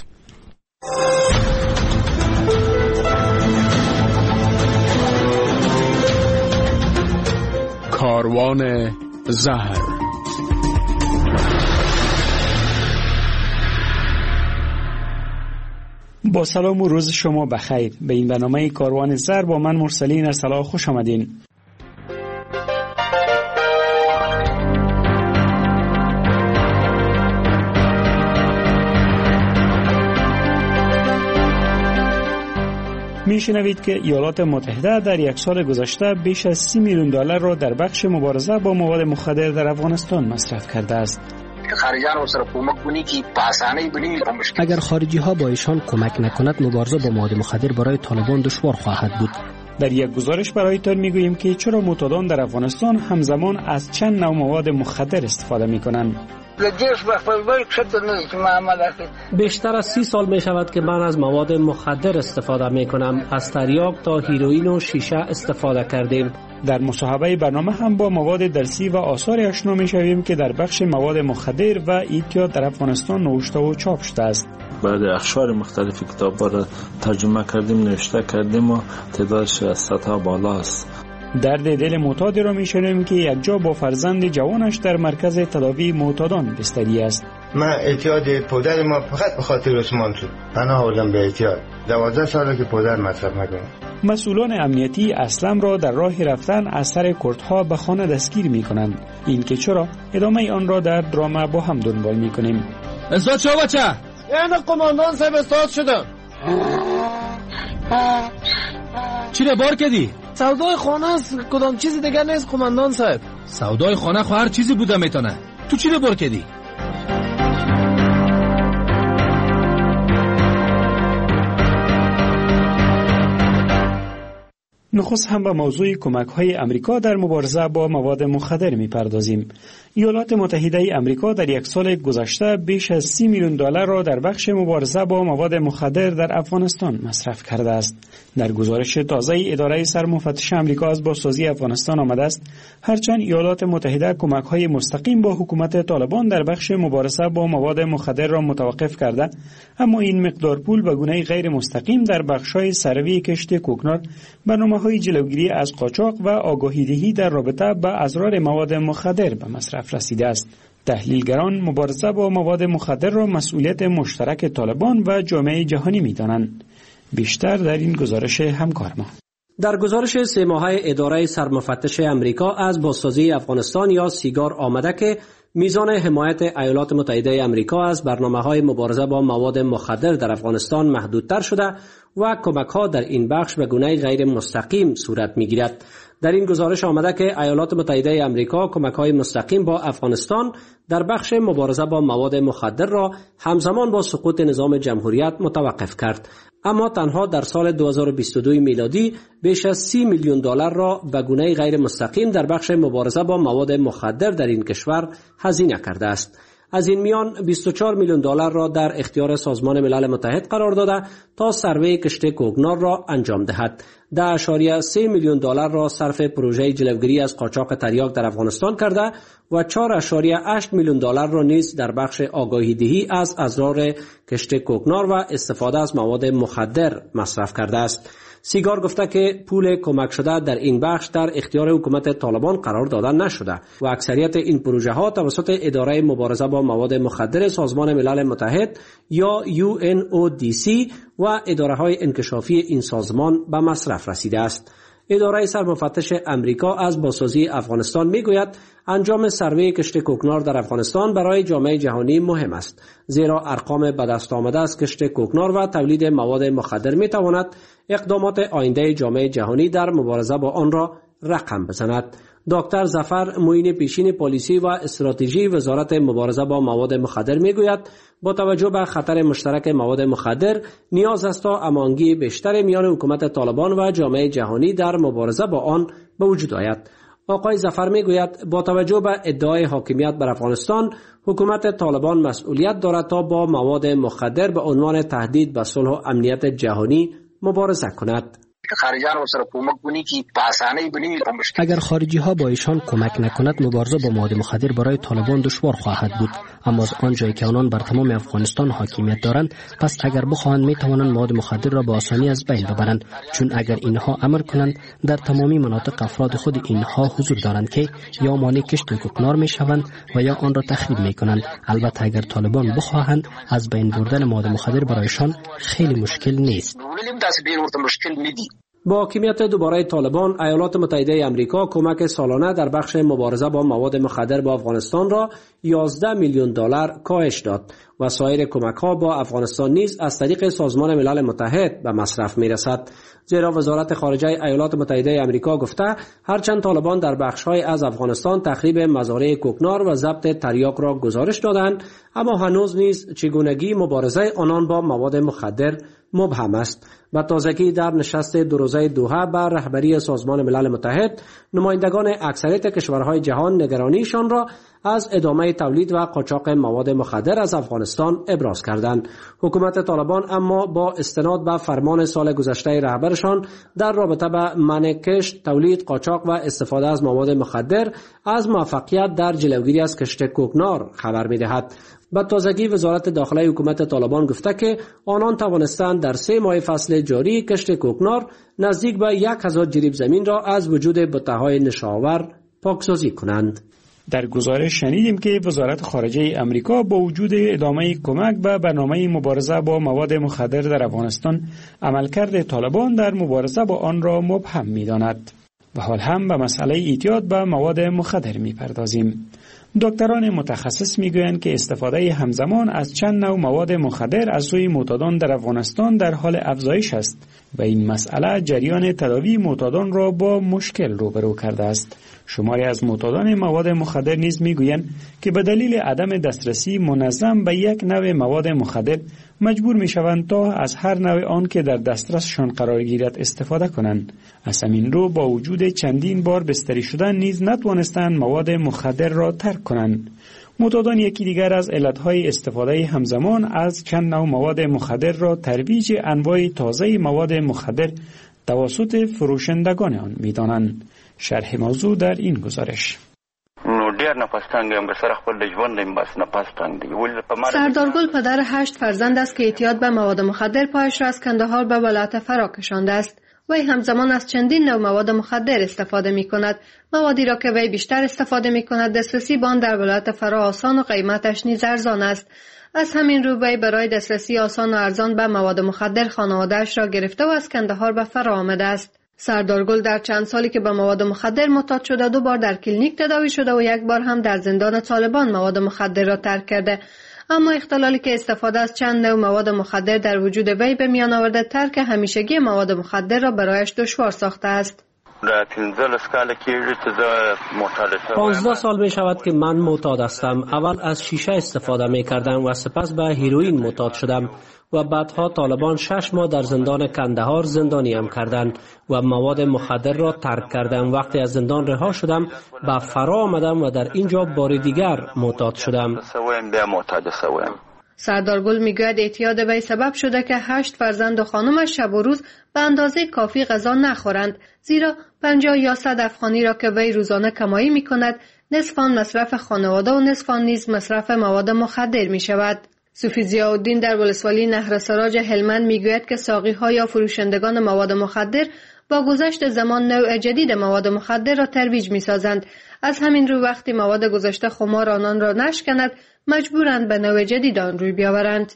کاروان زهر. با سلام و روز شما بخیر. به این برنامه کاروان زهر با من مرسلین ارسلا خوش آمدین. میشنوید که ایالات متحده در یک سال گذشته بیش از سی میلیون دلار را در بخش مبارزه با مواد مخدر در افغانستان مصرف کرده است. اگر خارجی ها با ایشان کمک نکند مبارزه با مواد مخدر برای طالبان دشوار خواهد بود. در یک گزارش برایتان میگوییم که چرا معتادان در افغانستان همزمان از چند نوع مواد مخدر استفاده میکنند. بیشتر از سی سال می شود که من از مواد مخدر استفاده می کنم. از تریاک تا هیروئین و شیشه استفاده کردیم. در مصاحبه برنامه هم با مواد درسی و آثار آشنا می شویم که در بخش مواد مخدر و ایتیاد در افغانستان نوشته و چاپ شده است. بعد اخشار مختلف کتاب‌ها را ترجمه کردیم، نوشته کردیم و تعدادش از صدها بالا است. درد دل معتاد را میشنویم که یک جا با فرزند جوانش در مرکز تداوی معتادان بستری است. من اعتیاد پودر ما فقط به خاطر عثمان شد. پناه آوردم به اعتیاد. دوازده ساله که پودر مصرف میکنم. مسئولان امنیتی اسلم را در راه رفتن از سر کردها به خانه دستگیر میکنند. این که چرا؟ ادامه آن را در درام با هم دنبال میکنیم. استاد شو بچه؟ یعنی قماندان صاحب استاد شدم. چی را بار کردی؟ سودای خانه است، کدام چیزی دیگر نیست قماندان صاحب. سودای خانه خو هر چیزی بوده میتونه. تو چی را بار کردی؟ نخست هم به موضوع کمک‌های امریکا در مبارزه با مواد مخدر می‌پردازیم. ایالات متحده آمریکا در یک سال گذشته بیش از سی میلیون دلار را در بخش مبارزه با مواد مخدر در افغانستان مصرف کرده است. در گزارش تازه اداره سرمفتش آمریکا از بازسازی افغانستان آمده است هرچند ایالات متحده کمک‌های مستقیم با حکومت طالبان در بخش مبارزه با مواد مخدر را متوقف کرده، اما این مقدار پول به گونه غیر مستقیم در بخش‌های ثروی کشت کوکنار، برنامه‌های جلوگیری از قاچاق و آگاهی‌دهی در رابطه با اضرار مواد مخدر به مصرف رسیده است. تحلیلگران مبارزه با مواد مخدر را مسئولیت مشترک طالبان و جامعه جهانی می‌دانند. بیشتر در این گزارش همکار ما. در گزارش سه ماهه اداره سرمفتش امریکا از بازسازی افغانستان یا سیگار آمده که میزان حمایت ایالات متحده امریکا از برنامه‌های مبارزه با مواد مخدر در افغانستان محدودتر شده و کمک‌ها در این بخش به گونه غیر مستقیم صورت می‌گیرد. در این گزارش آمده که ایالات متحده امریکا کمک‌های مستقیم با افغانستان در بخش مبارزه با مواد مخدر را همزمان با سقوط نظام جمهوریت متوقف کرد، اما تنها در سال دو هزار و بیست و دو میلادی بیش از سی میلیون دلار را به گونه غیر مستقیم در بخش مبارزه با مواد مخدر در این کشور هزینه کرده است. از این میان بیست و چهار میلیون دلار را در اختیار سازمان ملل متحد قرار داده تا سروی کشت کوکنار را انجام دهد. ده اشاریه سه میلیون دلار را صرف پروژه جلوگیری از قاچاق تریاک در افغانستان کرده و چهار اشاریه هشت میلیون دلار را نیز در بخش آگاهی دهی از اضرار کشت کوکنار و استفاده از مواد مخدر مصرف کرده است. سیگار گفته که پول کمک شده در این بخش در اختیار حکومت طالبان قرار داده نشده و اکثریت این پروژه ها توسط اداره مبارزه با مواد مخدر سازمان ملل متحد یا یو ان او دی سی و اداره های انکشافی این سازمان به مصرف رسیده است. اداره سرمفتش امریکا از بازسازی افغانستان میگوید انجام سروی کشت کوکنار در افغانستان برای جامعه جهانی مهم است، زیرا ارقام به دست آمده از کشت کوکنار و تولید مواد مخدر میتواند اقدامات آینده جامعه جهانی در مبارزه با آن را رقم بزند. دکتر ظفر معین پیشین پالیسی و استراتژی وزارت مبارزه با مواد مخدر میگوید با توجه به خطر مشترک مواد مخدر نیاز است تا هماهنگی بیشتر میان حکومت طالبان و جامعه جهانی در مبارزه با آن به وجود آید. آقای ظفر میگوید با توجه به ادعای حاکمیت بر افغانستان، حکومت طالبان مسئولیت دارد تا با مواد مخدر به عنوان تهدید به صلح و امنیت جهانی مبارزه کند. اگر خارجی ها با ایشان کمک نکند مبارزه با مواد مخدر برای طالبان دشوار خواهد بود، اما از آنجایی که آنان بر تمام افغانستان حاکمیت دارند، پس اگر بخواهند می توانند مواد مخدر را به آسانی از بین ببرند، چون اگر اینها عمل کنند در تمامی مناطق افراد خود اینها حضور دارند که یا مانع کشت کوکنار می شوند و یا آن را تخریب می کنند. البته اگر طالبان بخواهند از بین بردن مواد مخدر برایشان خیلی مشکل نیست. با حاکمیت دوباره طالبان، ایالات متحده امریکا کمک سالانه در بخش مبارزه با مواد مخدر با افغانستان را یازده میلیون دلار کاهش داد و سایر کمک‌ها با افغانستان نیز از طریق سازمان ملل متحد به مصرف می‌رسد. زیرا وزارت خارجه ایالات متحده امریکا گفته هرچند طالبان در بخش‌های از افغانستان تخریب مزارع کوکنار و ضبط تریاک را گزارش دادند، اما هنوز نیز چگونگی مبارزه آنان با مواد مخدر مبهم است. و تازگی در نشست دو روزه دوحه بر رهبری سازمان ملل متحد، نمایندگان اکثریت کشورهای جهان نگرانیشان را از ادامه تولید و قاچاق مواد مخدر از افغانستان ابراز کردند. حکومت طالبان اما با استناد به فرمان سال گذشته رهبرشان در رابطه با منع کشت، تولید، قاچاق و استفاده از مواد مخدر از موفقیت در جلوگیری از کشت کوکنار خبر می‌دهد. با تازگی وزارت داخلی حکومت طالبان گفته که آنان توانستند در سه ماه فصل جاری کشت کوکنار نزدیک به یک هزار جریب زمین را از وجود بته‌های نشاور پاکسازی کنند. در گزارش شنیدیم که وزارت خارجه امریکا با وجود ادامه کمک به برنامه مبارزه با مواد مخدر در افغانستان، عملکرد طالبان در مبارزه با آن را مبهم می‌داند. و حال هم به مسئله اعتیاد به مواد مخدر می‌پردازیم. دکتران متخصص میگویند که استفاده همزمان از چند نوع مواد مخدر از سوی معتادان در افغانستان در حال افزایش است و این مسئله جریان تداوی معتادان را با مشکل روبرو کرده است. شماری از معتادان مواد مخدر نیز میگویند که به دلیل عدم دسترسی منظم به یک نوع مواد مخدر مجبور میشوند تا از هر نوع آن که در دسترسشان قرار گیرد استفاده کنند. از همین رو با وجود چندین بار بستری شدن نیز نتوانستند مواد مخدر را ترک کنند. معتادان یکی دیگر از علتهای استفاده همزمان از چند نوع مواد مخدر را ترویج انواع تازه مواد مخدر توسط فروشندگان آن می‌دانند. شرح موضوع در این گزارش. سردارگل پدر هشت فرزند است که اعتیاد به مواد مخدر پایش را از کندهار به ولایت فرا کشانده است. وی همزمان از چندین نوع مواد مخدر استفاده می کند. موادی را که وی بیشتر استفاده می کند دسترسی به آن در ولایت فرا آسان و قیمتش نیز ارزان است. از همین رو وی برای دسترسی آسان و ارزان به مواد مخدر خانواده‌اش را گرفته و از کندهار به فرا آمده است. سردارگل در چند سالی که به مواد مخدر معتاد شده دو بار در کلینیک تداوی شده و یک بار هم در زندان طالبان مواد مخدر را ترک کرده، اما اختلالی که استفاده از چند نوع مواد مخدر در وجود وی به میان آورده ترک همیشگی مواد مخدر را برایش دشوار ساخته است. پانزده سال می شود که من معتاد هستم. اول از شیشه استفاده می کردم و سپس به هیروئین معتاد شدم و بعدها طالبان شش ماه در زندان کندهار زندانیم کردند و مواد مخدر را ترک کردم. وقتی از زندان رها شدم به فرا آمدم و در اینجا بار دیگر معتاد شدم. سردارگل میگوید اعتیاد وی سبب شده که هشت فرزند و خانمش شب و روز به اندازه کافی غذا نخورند، زیرا پنجاه یا صد افغانی را که وی روزانه کمایی می کند نصف آن مصرف خانواده و نصف آن نیز مصرف مواد مخدر می شود. صوفی ضیاءالدین در ولسوالی نهر سراج هلمند میگوید که ساقی‌ها یا فروشندگان مواد مخدر با گذشت زمان نوع جدید مواد مخدر را ترویج می‌سازند. از همین رو وقتی مواد گذشته خمار آنان را نشکند مجبورند به نوع جدید آن روی بیاورند.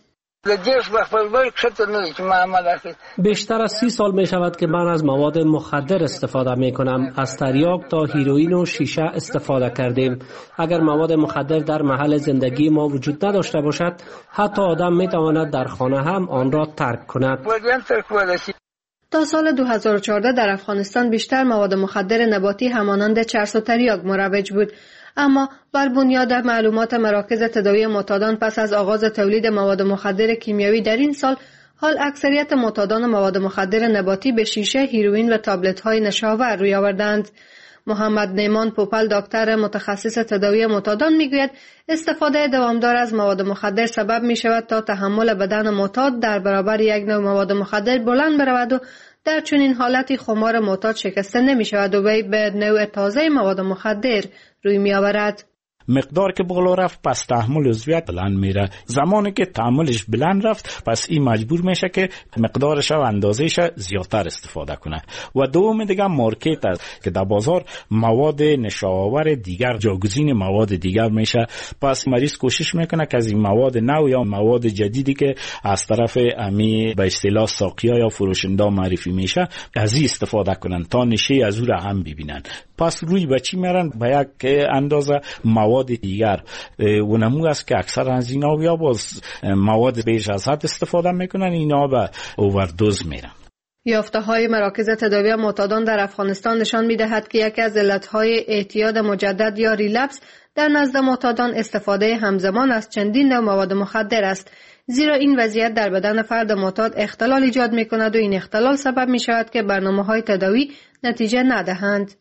بیشتر از سی سال می شود که من از مواد مخدر استفاده می کنم. از تریاک تا هیروئین و شیشه استفاده کردیم. اگر مواد مخدر در محل زندگی ما وجود نداشته باشد حتی آدم می تواند در خانه هم آن را ترک کند. تا سال دو هزار و چهارده در افغانستان بیشتر مواد مخدر نباتی همانند چرس و تریاک مروج بود، اما بر بنیاد معلومات مراکز تداوی معتادان پس از آغاز تولید مواد مخدر کیمیایی در این سال، حال اکثریت معتادان مواد مخدر نباتی به شیشه، هیروئین و تابلت‌های نشاور روی آوردند. محمد نیمان پوپل دکتر متخصص تداوی معتادان میگوید استفاده دوامدار از مواد مخدر سبب می شود تا تحمل بدن معتاد در برابر یک نوع مواد مخدر بلند برود و در چنین حالتی خمار معتاد شکسته نمی شود و وی به نوع تازه مواد مخدر روی می آورد. مقدار که بالا رفت پس تحمل عضویت بلند میره. زمانی که تحملش بلند رفت پس این مجبور میشه که مقدارش و اندازهش زیادتر استفاده کنه. و دوم دیگه مارکت است که در بازار مواد نشاور دیگر جاگزین مواد دیگر میشه، پس مریض کوشش میکنه که از این مواد نو یا مواد جدیدی که از طرف امی به اصطلاح ساقیا یا فروشنده معرفی میشه از این استفاده کنن تا نشه از او را هم ببینن. پس روی به چی میرن؟ به یک اندازه مواد دیگر و نمو است که اکثر از اینا یا باز مواد بیش از حد استفاده میکنن، اینا به اووردوز میرن. یافته های مراکز تداوی معتادان در افغانستان نشان میدهد که یکی از علتهای اعتیاد مجدد یا ریلپس در نزد معتادان استفاده همزمان از چندین نوع مواد مخدر است، زیرا این وضعیت در بدن فرد معتاد اختلال ایجاد میکند و این اختلال سبب میشود که برنامه‌های تداوی نتیجه ندهند.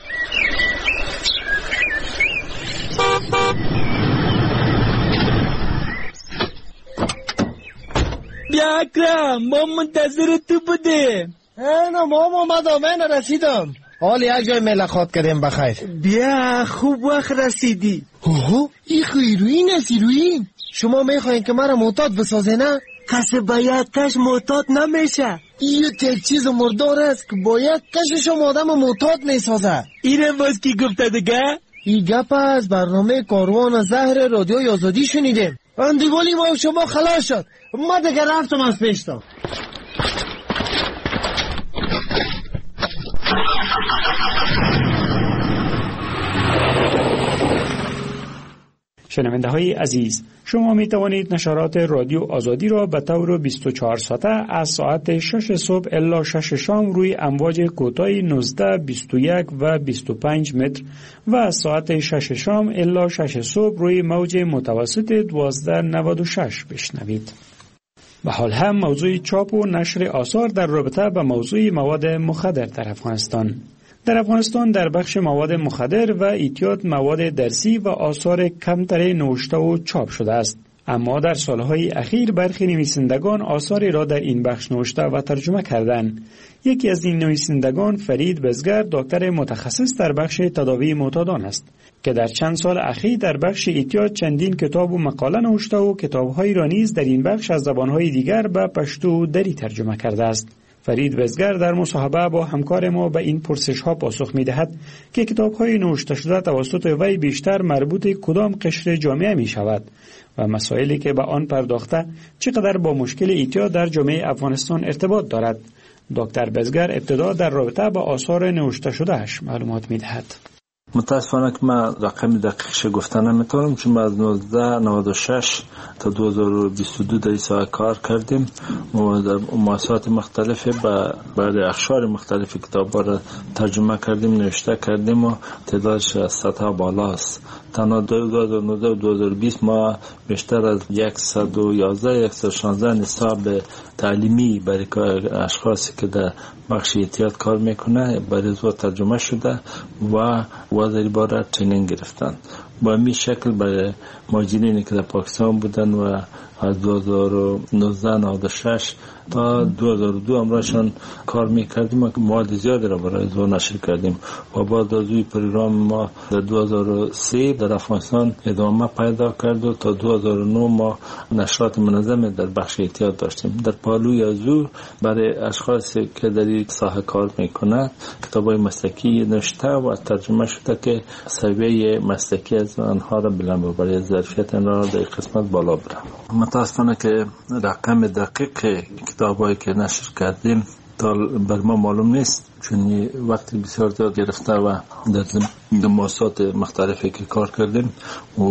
بیا اکرم، ما منتظر تو بودیم. اینا ما اومدم، من رسیدم. حالا یک جای ملاقات کردیم بخیر. بیا خوب وقت رسیدی. اوه این هیروئین است، هیروئین. شما میخواین که مرا معتاد بسازه نه؟ کسی با یک کش معتاد نمیشه. این یک چیز مردار است که با یک کش شما آدم معتاد میسازه. اینه باز کی گفته دیگه؟ این گپ از برنامه کاروان زهر رادیوی آزادی شنیدیم. اندیوالی ما شما خلاص شد. ما دیگه رفتم از پیشتا. شنونده های عزیز، شما می توانید نشرات رادیو آزادی را به طور بیست و چهار ساعته از ساعت شش صبح الی شش شام روی امواج کوتاه نوزده، بیست و یک و بیست و پنج متر و از ساعت شش شام الی شش صبح روی موج متوسط دوازده نود و شش بشنوید. و حال هم موضوع چاپ و نشر آثار در رابطه با موضوع مواد مخدر در افغانستان. در افغانستان در بخش مواد مخدر و اعتیاد مواد درسی و آثار کمتری نوشته و چاپ شده است. اما در سالهای اخیر برخی نویسندگان آثاری را در این بخش نوشته و ترجمه کردند. یکی از این نویسندگان فرید بزگر دکتر متخصص در بخش تداوی معتادان است که در چند سال اخیر در بخش اعتیاد چندین کتاب و مقاله نوشته و کتاب‌هایی را نیز در این بخش از زبان‌های دیگر به پشتو و دری ترجمه کرده است. فرید بزگر در مصاحبه با همکار ما به این پرسش‌ها پاسخ می‌دهد که کتاب‌های نوشته شده توسط وی بیشتر مربوط کدام قشر جامعه می‌شود و مسائلی که به آن پرداخته چقدر با مشکل اعتیاد در جامعه افغانستان ارتباط دارد. دکتر بزگر ابتدا در رابطه با آثار نوشته شدهش معلومات می‌دهد. متاسفانه که من رقم دقیقش گفتن نمیتونم، چون از نوزده نود و شش تا دو هزار و بیست و دو در این سال کار کردیم و در مؤسسات مختلف برای اقشار مختلف کتاب‌ها را ترجمه کردیم، نوشته کردیم و تعدادش از سطح بالاست. تنها دو هزار و نوزده و دو هزار و بیست ما بیشتر از صد و یازده صد و شانزده نصاب تعلیمی برای اشخاصی که در بخش اعتیاد کار میکنه برای زود ترجمه شده و وزیر باره ترینینگ گرفتن. با این شکل برای مهاجرینی که در پاکستان بودن و از دو هزار و نوزده نود و شش تا دو هزار و دو امرایشان کار میکردیم و مواد زیادی را برای زور نشر کردیم و بعد از این پروگرام ما در دو هزار و سه در افغانستان ادامه پیدا کرد و تا دو هزار و نه ما نشرات منظم در بخش اعتیاد داشتیم. در پالوی از او برای اشخاصی که در این ساحه کار میکنند کتابای مسلکی نوشته و ترجمه شده که سویه مسلکی از آنها را بلند و برای ظرفیت آنها در قسمت بالا بره. متاسفانه که رقم دقیق کتابایی که نشر کردیم تا بر ما معلوم نیست، چون وقتی بسیار زیاد گرفته و در مؤسسات مختلفی که کار کردیم و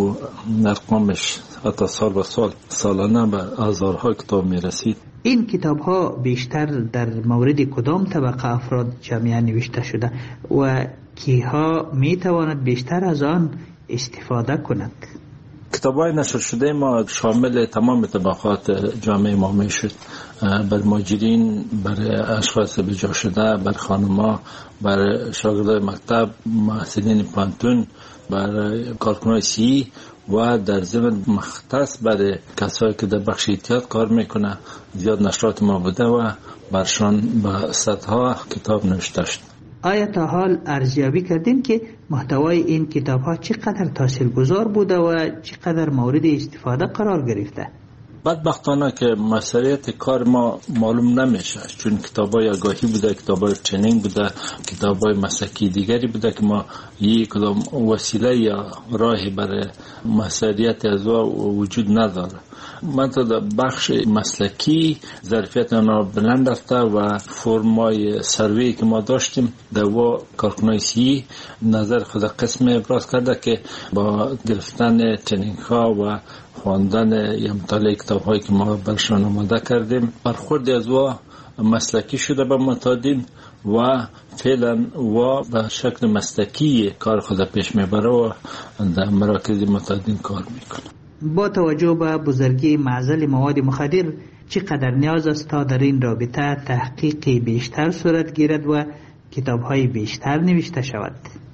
ارقامش حتی سال و سال سالانه به هزارها کتاب میرسید. این کتاب ها بیشتر در مورد کدام طبقه افراد جامعه نوشته شده و کیها می تواند بیشتر از آن استفاده کند؟ کتاب‌های نشر شده ما شامل تمام طبقات جامعه ما میشد، بر مهاجرین، برای اشخاص بجا شده، بر خانم‌ها، بر شاگردای مکتب، محصلین پانتون، برای کارکنای سی و در ضمن مختص برای کسایی که در بخش اعتیاد کار میکنه. زیاد نشرات ما بوده و برشان به صدها کتاب نوشته شد. آیا تا حال ارزیابی کردین که محتوای این کتاب ها چقدر تاثیرگذار بوده و چقدر مورد استفاده قرار گرفته؟ بدبختانه که مسئولیت کار ما معلوم نمیشه، چون کتابای آگاهی بوده، کتابای ترینینگ بوده، کتابای مسلکی دیگری بوده که ما یک کدام وسیله یا راهی برای مسئولیت از او وجود نداره. من تا در بخش مسلکی ظرفیت آنها بلند رفته و فرمای سروی که ما داشتیم در و کارکنای سی نظر خود قسم ابراز کرده که با گرفتن ترینینگ ها و خواندن یا مطالعه کتاب هایی که ما برشان آماده کردیم برخورد از و مسلکی شده به معتادین و فعلا و به شکل مسلکی کار خود پیش میبره و در مراکز معتادین کار میکنه. با توجه به بزرگی معضل مواد مخدر چقدر نیاز است تا در این رابطه تحقیق بیشتر صورت گیرد و کتاب های بیشتر نوشته شود؟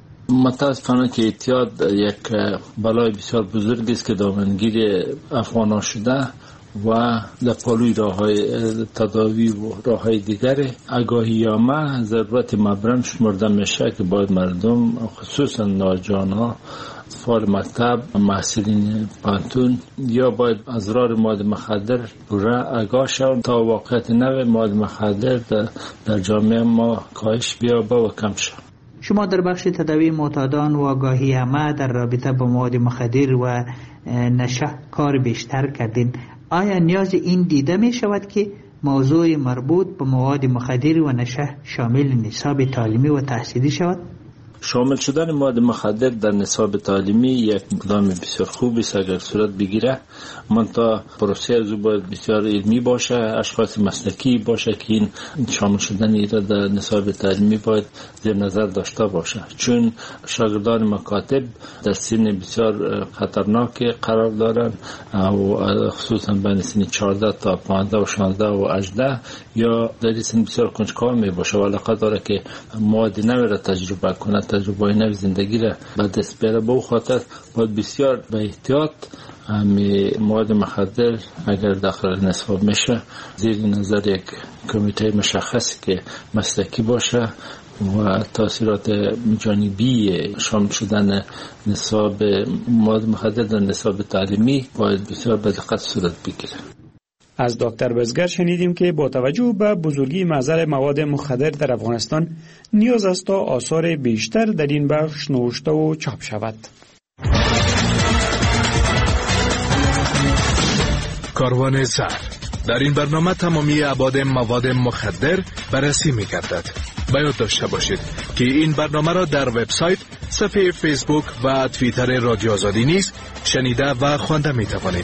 متاسفانه که اعتیاد یک بلای بسیار بزرگی است که دامنگیر افغانان شده و در پالوی راه‌های تداوی و راه‌های دیگر آگاهی‌نامه ضرورت مبرم شمرده میشه که باید مردم خصوصا نوجوان‌ها، اطفال مکتب، محصلین پانتون یا باید اضرار مواد مخدر پوره آگاه شوند تا واقعیت نوع مواد مخدر در, در جامعه ما کاهش بیابه و کم شود. شما در بخش تداوی معتادان و آگاهی عامه در رابطه با مواد مخدر و نشه کار بیشتر کردین. آیا نیاز این دیده می شود که موضوع مربوط به مواد مخدر و نشه شامل نصاب تعلیمی و تحصیلی شود؟ شامل شدن مواد مخدر در نصاب تعلیمی یک اقدام بسیار خوبی است اگر صورت بگیره، منتها پروسه از او باید بسیار علمی باشه، اشخاص مسلکی باشه که این شامل شدن ایرا در نصاب تعلیمی باید زیر نظر داشته باشه، چون شاگردان مکاتب در سن بسیار خطرناک قرار دارن و خصوصا بین سن چهارده تا پانزده و شانزده و هجده یا در سن بسیار کنجکاو می باشه و علاقه داره که مواد نوی را تجربه کنه، تجربه نوی زندگی را به دست بیاره. به خاطر باید بسیار به احتیاط مواد مخدر اگر داخل نصاب میشه زیر نظر یک کمیته مشخص که مسلکی باشه و تاثیرات جانبی شامل شدن نصاب مواد مخدر در نصاب تعلیمی باید بسیار به دقت صورت بگیره. از دکتر بزگر شنیدیم که با توجه به بزرگی معضل مواد مخدر در افغانستان نیاز است تا آثار بیشتر در این بخش نوشته و چاپ شود. کاروان زهر در این برنامه تمامی ابعاد مواد مخدر بررسی می‌گردد. باید داشته باشید که این برنامه را در وبسایت، صفحه فیسبوک و توییتر رادیو آزادی نیز شنیده و خوانده می‌توانید.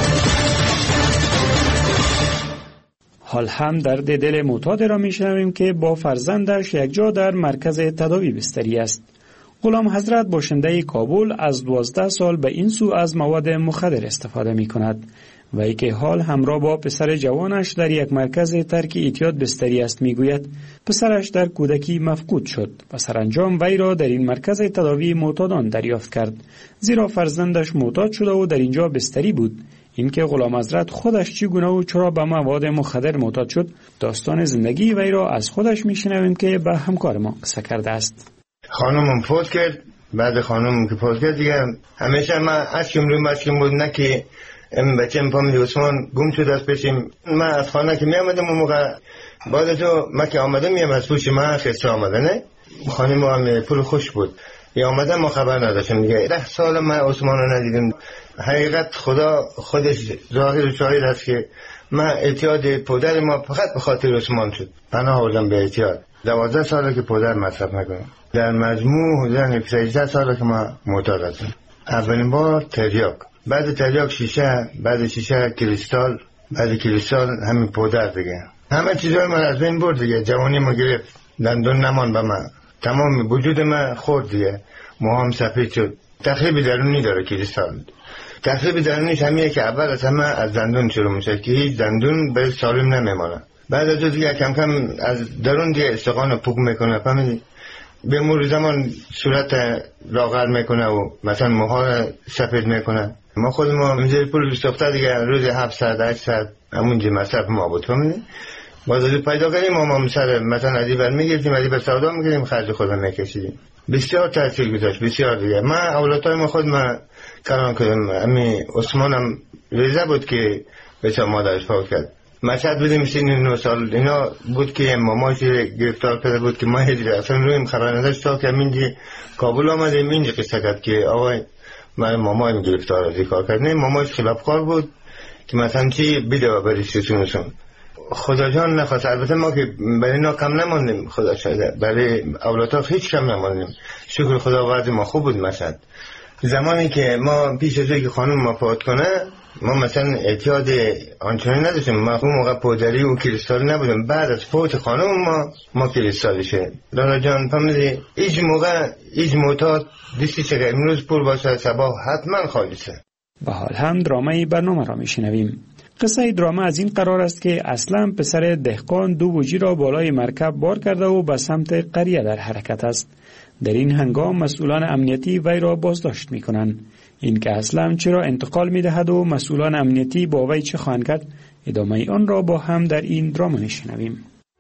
حال هم درد دل معتاد را میشنویم که با فرزندش یک جا در مرکز تداوی بستری است. غلام حضرت باشنده کابل از دوازده سال به این سو از مواد مخدر استفاده می کند و ای که حال همراه با پسر جوانش در یک مرکز ترک اعتیاد بستری است. می گوید پسرش در کودکی مفقود شد و سرانجام وی را در این مرکز تداوی معتادان دریافت کرد، زیرا فرزندش معتاد شده و در اینجا بستری بود. اینکه غلام حضرت خودش چگونه و چرا به مواد مخدر معتاد شد، داستان زندگی وی را از خودش میشنویم که به همکار ما قصه کرده است. خانمم فوت کرد، بعد خانمم که فوت کرد دیگه همیشه من اشکم روی مشکم بود، نه که ام بچم فامیل عثمان گم شده است پیشم. من از خانه که می آمدم اون موقع بعد تو من که آمدم میم از پوش من خسته آمده، نه خانم هم پول خوش بود یا آمدم ما خبر نداشتم دیگه. ده سال من عثمان رو ندیدم. حقیقت خدا خودش ظاهر و شاهد است که من اعتیاد پدر ما فقط به خاطر عثمان شد، پناه آوردم به اعتیاد. دوازده ساله که پدر مصرف نکنم، در مجموع حدود سیزده ساله که ما معتاد هستم. اولین بار تریاک، بعد تریاک شیشه، بعد شیشه کریستال، بعد کریستال همین پدر دیگه. همه چیزهای من از بین برد دیگه. جوانی ما گرفت، دندون نمان به من، تمام وجود من خورد دیگه، موهام سفید شد. تخریب درونی داره کریستال. تخریب درونیش همیه که اول از همه از دندون شروع میشه که هیچ دندون به سالم نمیمانه. بعد از دیگه کم کم از درون دیگه استخوان پوک میکنه، فهمیدی؟ به مرور زمان صورت لاغر میکنه و مثلا موها سفید میکنه. ما خود ما میذاری پول بسخته دیگه روز هفتصد هشتصد همونجا مصرف ما بود، فهمیدی؟ باز از پیدا کردیم ما ما مثلا مثلا ادی بر میگرفتیم، ادی بر سودا میکردیم، خرج خودم میکشیدیم. بسیار تاثیر گذاشت، بسیار دیگه. من اولادای ما خود ما کلان کردم. امی عثمانم ریزه بود که بچه مادرش فوت کرد. مشهد بودیم سین نه سال اینا بود که ماماش گرفتار کرده بود که ما هیچ اصلا رویم خبر نداشت تا که منجی کابل آمدیم اینجا قصه کرد که آقای من مامایم گرفتار از کار کرد. نه ماماش خلافکار بود که مثلا چی بیده و بریشتونشون. خدا جان نخواست. البته ما که برای اینا کم نماندیم، خدا شاید برای اولادها هیچ کم نماندیم. شکر خدا وضع ما خوب بود. مشهد زمانی که ما پیش از که خانم ما فوت کنه ما مثلا اعتیاد آنچنانی نداشتیم. ما اون موقع پودری و کریستال نبودیم. بعد از فوت خانم ما ما کریستال شه. لالا جان فهمیدی ایج موقع ایج معتاد دیستی چه امروز پول باشه صبح حتما خالصه. به حال هم درامه برنامه را میشنویم. قصه درامه از این قرار است که اصلا پسر دهقان دو بوجی را بالای مرکب بار کرده و به سمت قریه در حرکت است. در این هنگام مسئولان امنیتی وی را بازداشت می کنند. این که اصلا چرا انتقال می دهد و مسئولان امنیتی با وی چه خواهند کرد، ادامه آن را با هم در این درامه می شنویم.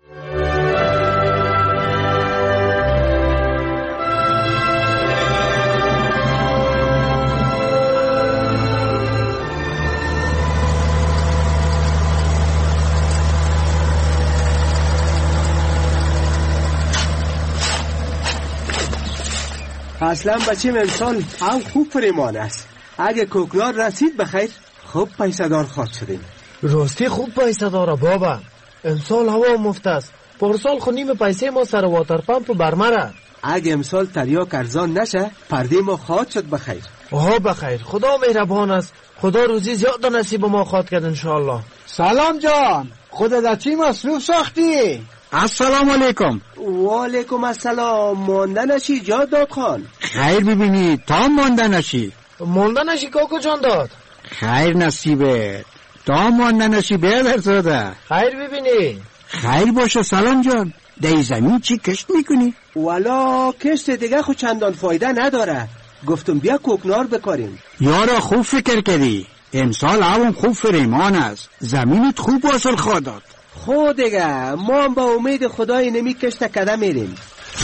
اصلا بچیم امسال هم خوب فریمان است. اگه کوکنار رسید بخیر خوب پیسدار خواهد شدیم. راستی خوب پیسداره بابا. امسال هوا مفت است. پارسال خو نیم پیسه ما سر واتر پمپ برمره. اگه امسال تریاک ارزان نشه پرده ما خواهد شد بخیر. آها بخیر، خدا مهربان است، خدا روزی زیاد نصیب ما خواهد کرد انشاءالله. سلام جان، خودت در چی مصروف ساختی؟ السلام علیکم. و علیکم السلام. مانده نشی جانداد خان. خیر ببینی تا مانده نشی. مانده نشی کاکو جانداد. خیر نصیبه تا مانده نشی بیادر زاده. خیر ببینی. خیر باشه سلام جان. در زمین چی کشت میکنی؟ والا کشت دیگه خود چندان فایده نداره، گفتم بیا کوکنار بکاریم. یارا خوب فکر کردی، امسال هوا خوب فریمان است، زمینت خوب حاصل خواهد داد. خود دیگه ما هم با امید خدای نمی کشت کده میریم.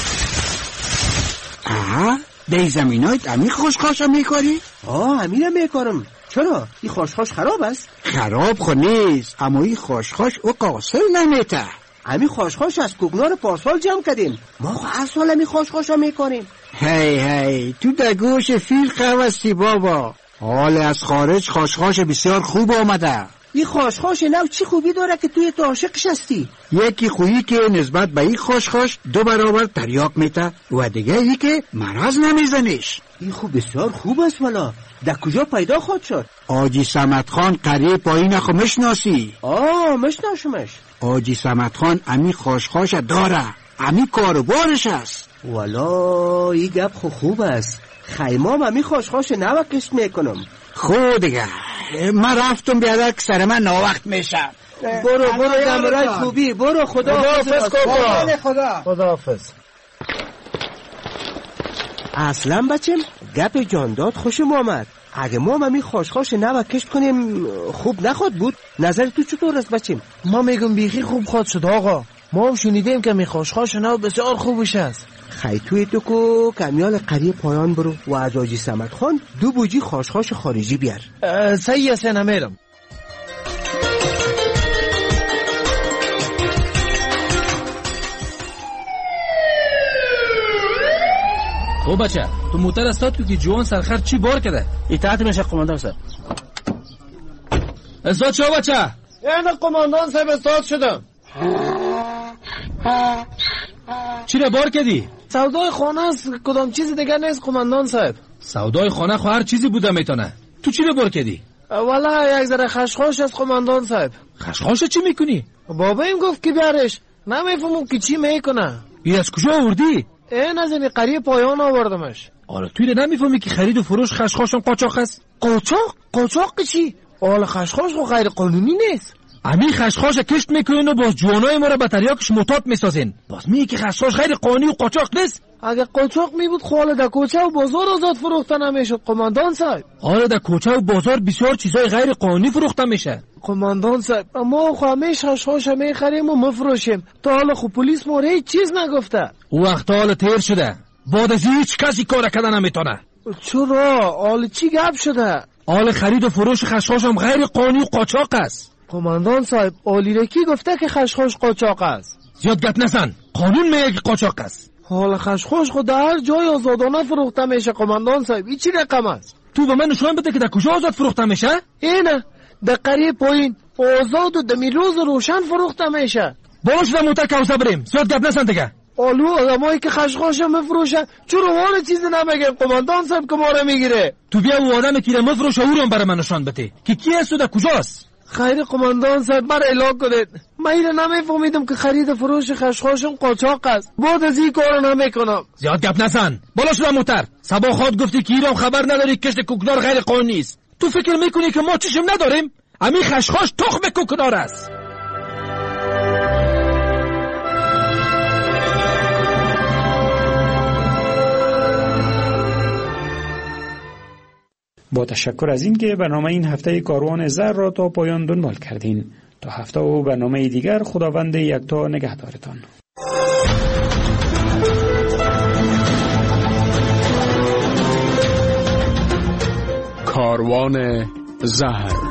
آه در زمینایت امی خوشخاش میکاری؟ آه امی میکارم. چرا؟ این خوشخاش خراب است؟ خراب خو نیست، اما این خوشخاش او قاصر نمیته. امی خوشخاش از کوکنار پارسال جمع کردیم، ما خو هر سال امی خوشخاش ها میکنیم. هی هی تو در گوش فیل خواستی بابا، حال از خارج خوشخاش بسیار خوب آمده. این خوشخاش نو چی خوبی داره که توی تو عاشقش هستی؟ یکی خویی که نسبت به این خوشخاش دو برابر تریاک میته و دیگه ای که مرض نمیزنیش. این خوب بسیار خوب است. والا در کجا پیدا خود شد؟ آجی صمد خان قریه پایین خو مشناسی؟ آه مشناسمش. آجی صمد خان امی خوشخاش داره، امی کاروبارش است. والا این گپ خو خوب است، خیمام امی خوشخاش نو کشت میکنم. خود دیگه من رفتم بیادر که سر من ناوقت میشم. برو برو دمرای خوبی، برو. خدا حافظ کاکا. خدا خدا حافظ. اصلا بچم گپ جانداد خوشم آمد. اگه ما هم امی خوشخاش نو کشت کنیم خوب نخواد بود؟ نظر تو چطور است بچم؟ ما میگم بیخی خوب خواد شد آقا، ما هم شنیدیم که می خوشخاش نو بسیار خوبش است. خیتوی تو کو کمیال قریه پایان برو و از آجی صمد خان دو بوجی خوشخاش خارجی بیار. سعی است نمیرم. او بچه تو موتر استاد تو که جوان سرخر چی بار کرده؟ اطاعت میشه قماندان صاحب. استاد شو بچه؟ یعنی قماندان صاحب استاد شدم. چی را بار کردی؟ سودای خانه است، کدام چیز دیگر نیست قماندان صاحب. سودای خانه خو هر چیزی بوده میتونه. تو چی را بار کردی؟ والا یک ذره خشخاش است قماندان صاحب. خشخاش چی میکنی؟ بابا این گفت که بیارش، نمیفهمم که چی میکنه. این از کجا آوردی؟ این از این قریه پایان آوردمش. آره توی را نمیفهمی که خرید و فروش خشخاشم قاچاق است؟ قاچاق؟ قاچاق چی؟ حالا خشخاش خو غیر قانونی نیست. امی خشخاش کشت میکنین و باز جوانای ما را به تریاکش معتاد میسازین. باز میگی که خشخاش غیر قانونی و قاچاق نیست؟ اگه قاچاق می بود خاله در کوچه و بازار آزاد فروخته نمیشد قماندان صاحب. حالا در کوچه و بازار بسیار چیزای غیر قانونی فروخته میشه قماندان صاحب. ما خو همیشه خشخاش میخریم و مفروشیم، تا حالا خو پلیس ما هیچ چیز نگفته. او وقت حال تیر شده، بعد از هیچ کسی کار کردن نمیتونه. چرا؟ حال چی گپ شده؟ حال خرید و فروش خشخاش هم غیر قانونی و قاچاق است. قماندان صاحب عالی کی گفته که خشخاش قاچاق است؟ زیاد گپ نزن، قانون میگه که قاچاق است. حالا خشخاش خود در هر جای آزادانه فروخته میشه قماندان صاحب. این چی رقم است؟ تو به من نشون بده که در کجا آزاد فروخته میشه؟ اینه در قریه پایین آزاد و دمیروز روشن فروخته میشه. باش در موتر کوزه بریم، زیاد گپ نزن دیگه. آلو آدمایی که خشخاش میفروشن چرا واره چیزی نمیگن قماندان صاحب که ما رو میگیره؟ تو بیا او آدمی که مفروشه او رو برای من نشان بده که کی است و در کجاست. خیر قماندان صاحب بر اعلام کنید، من اینو نمیفهمیدم که خرید و فروش خشخاشم قاچاق است. بعد از این کارو نمیکنم. زیاد گپ نزن، بالا شو موتر. صبا خود گفتی که ایران خبر نداری کشت کوکنار غیر قانونی است. تو فکر میکنی که ما چشم نداریم؟ همین خشخاش تخم کوکنار است. با تشکر از این که برنامه این هفته کاروان زر را تا پایان دنبال کردین. تا هفته و برنامه دیگر خداوند یکتا نگهدارتان. کاروان زهر.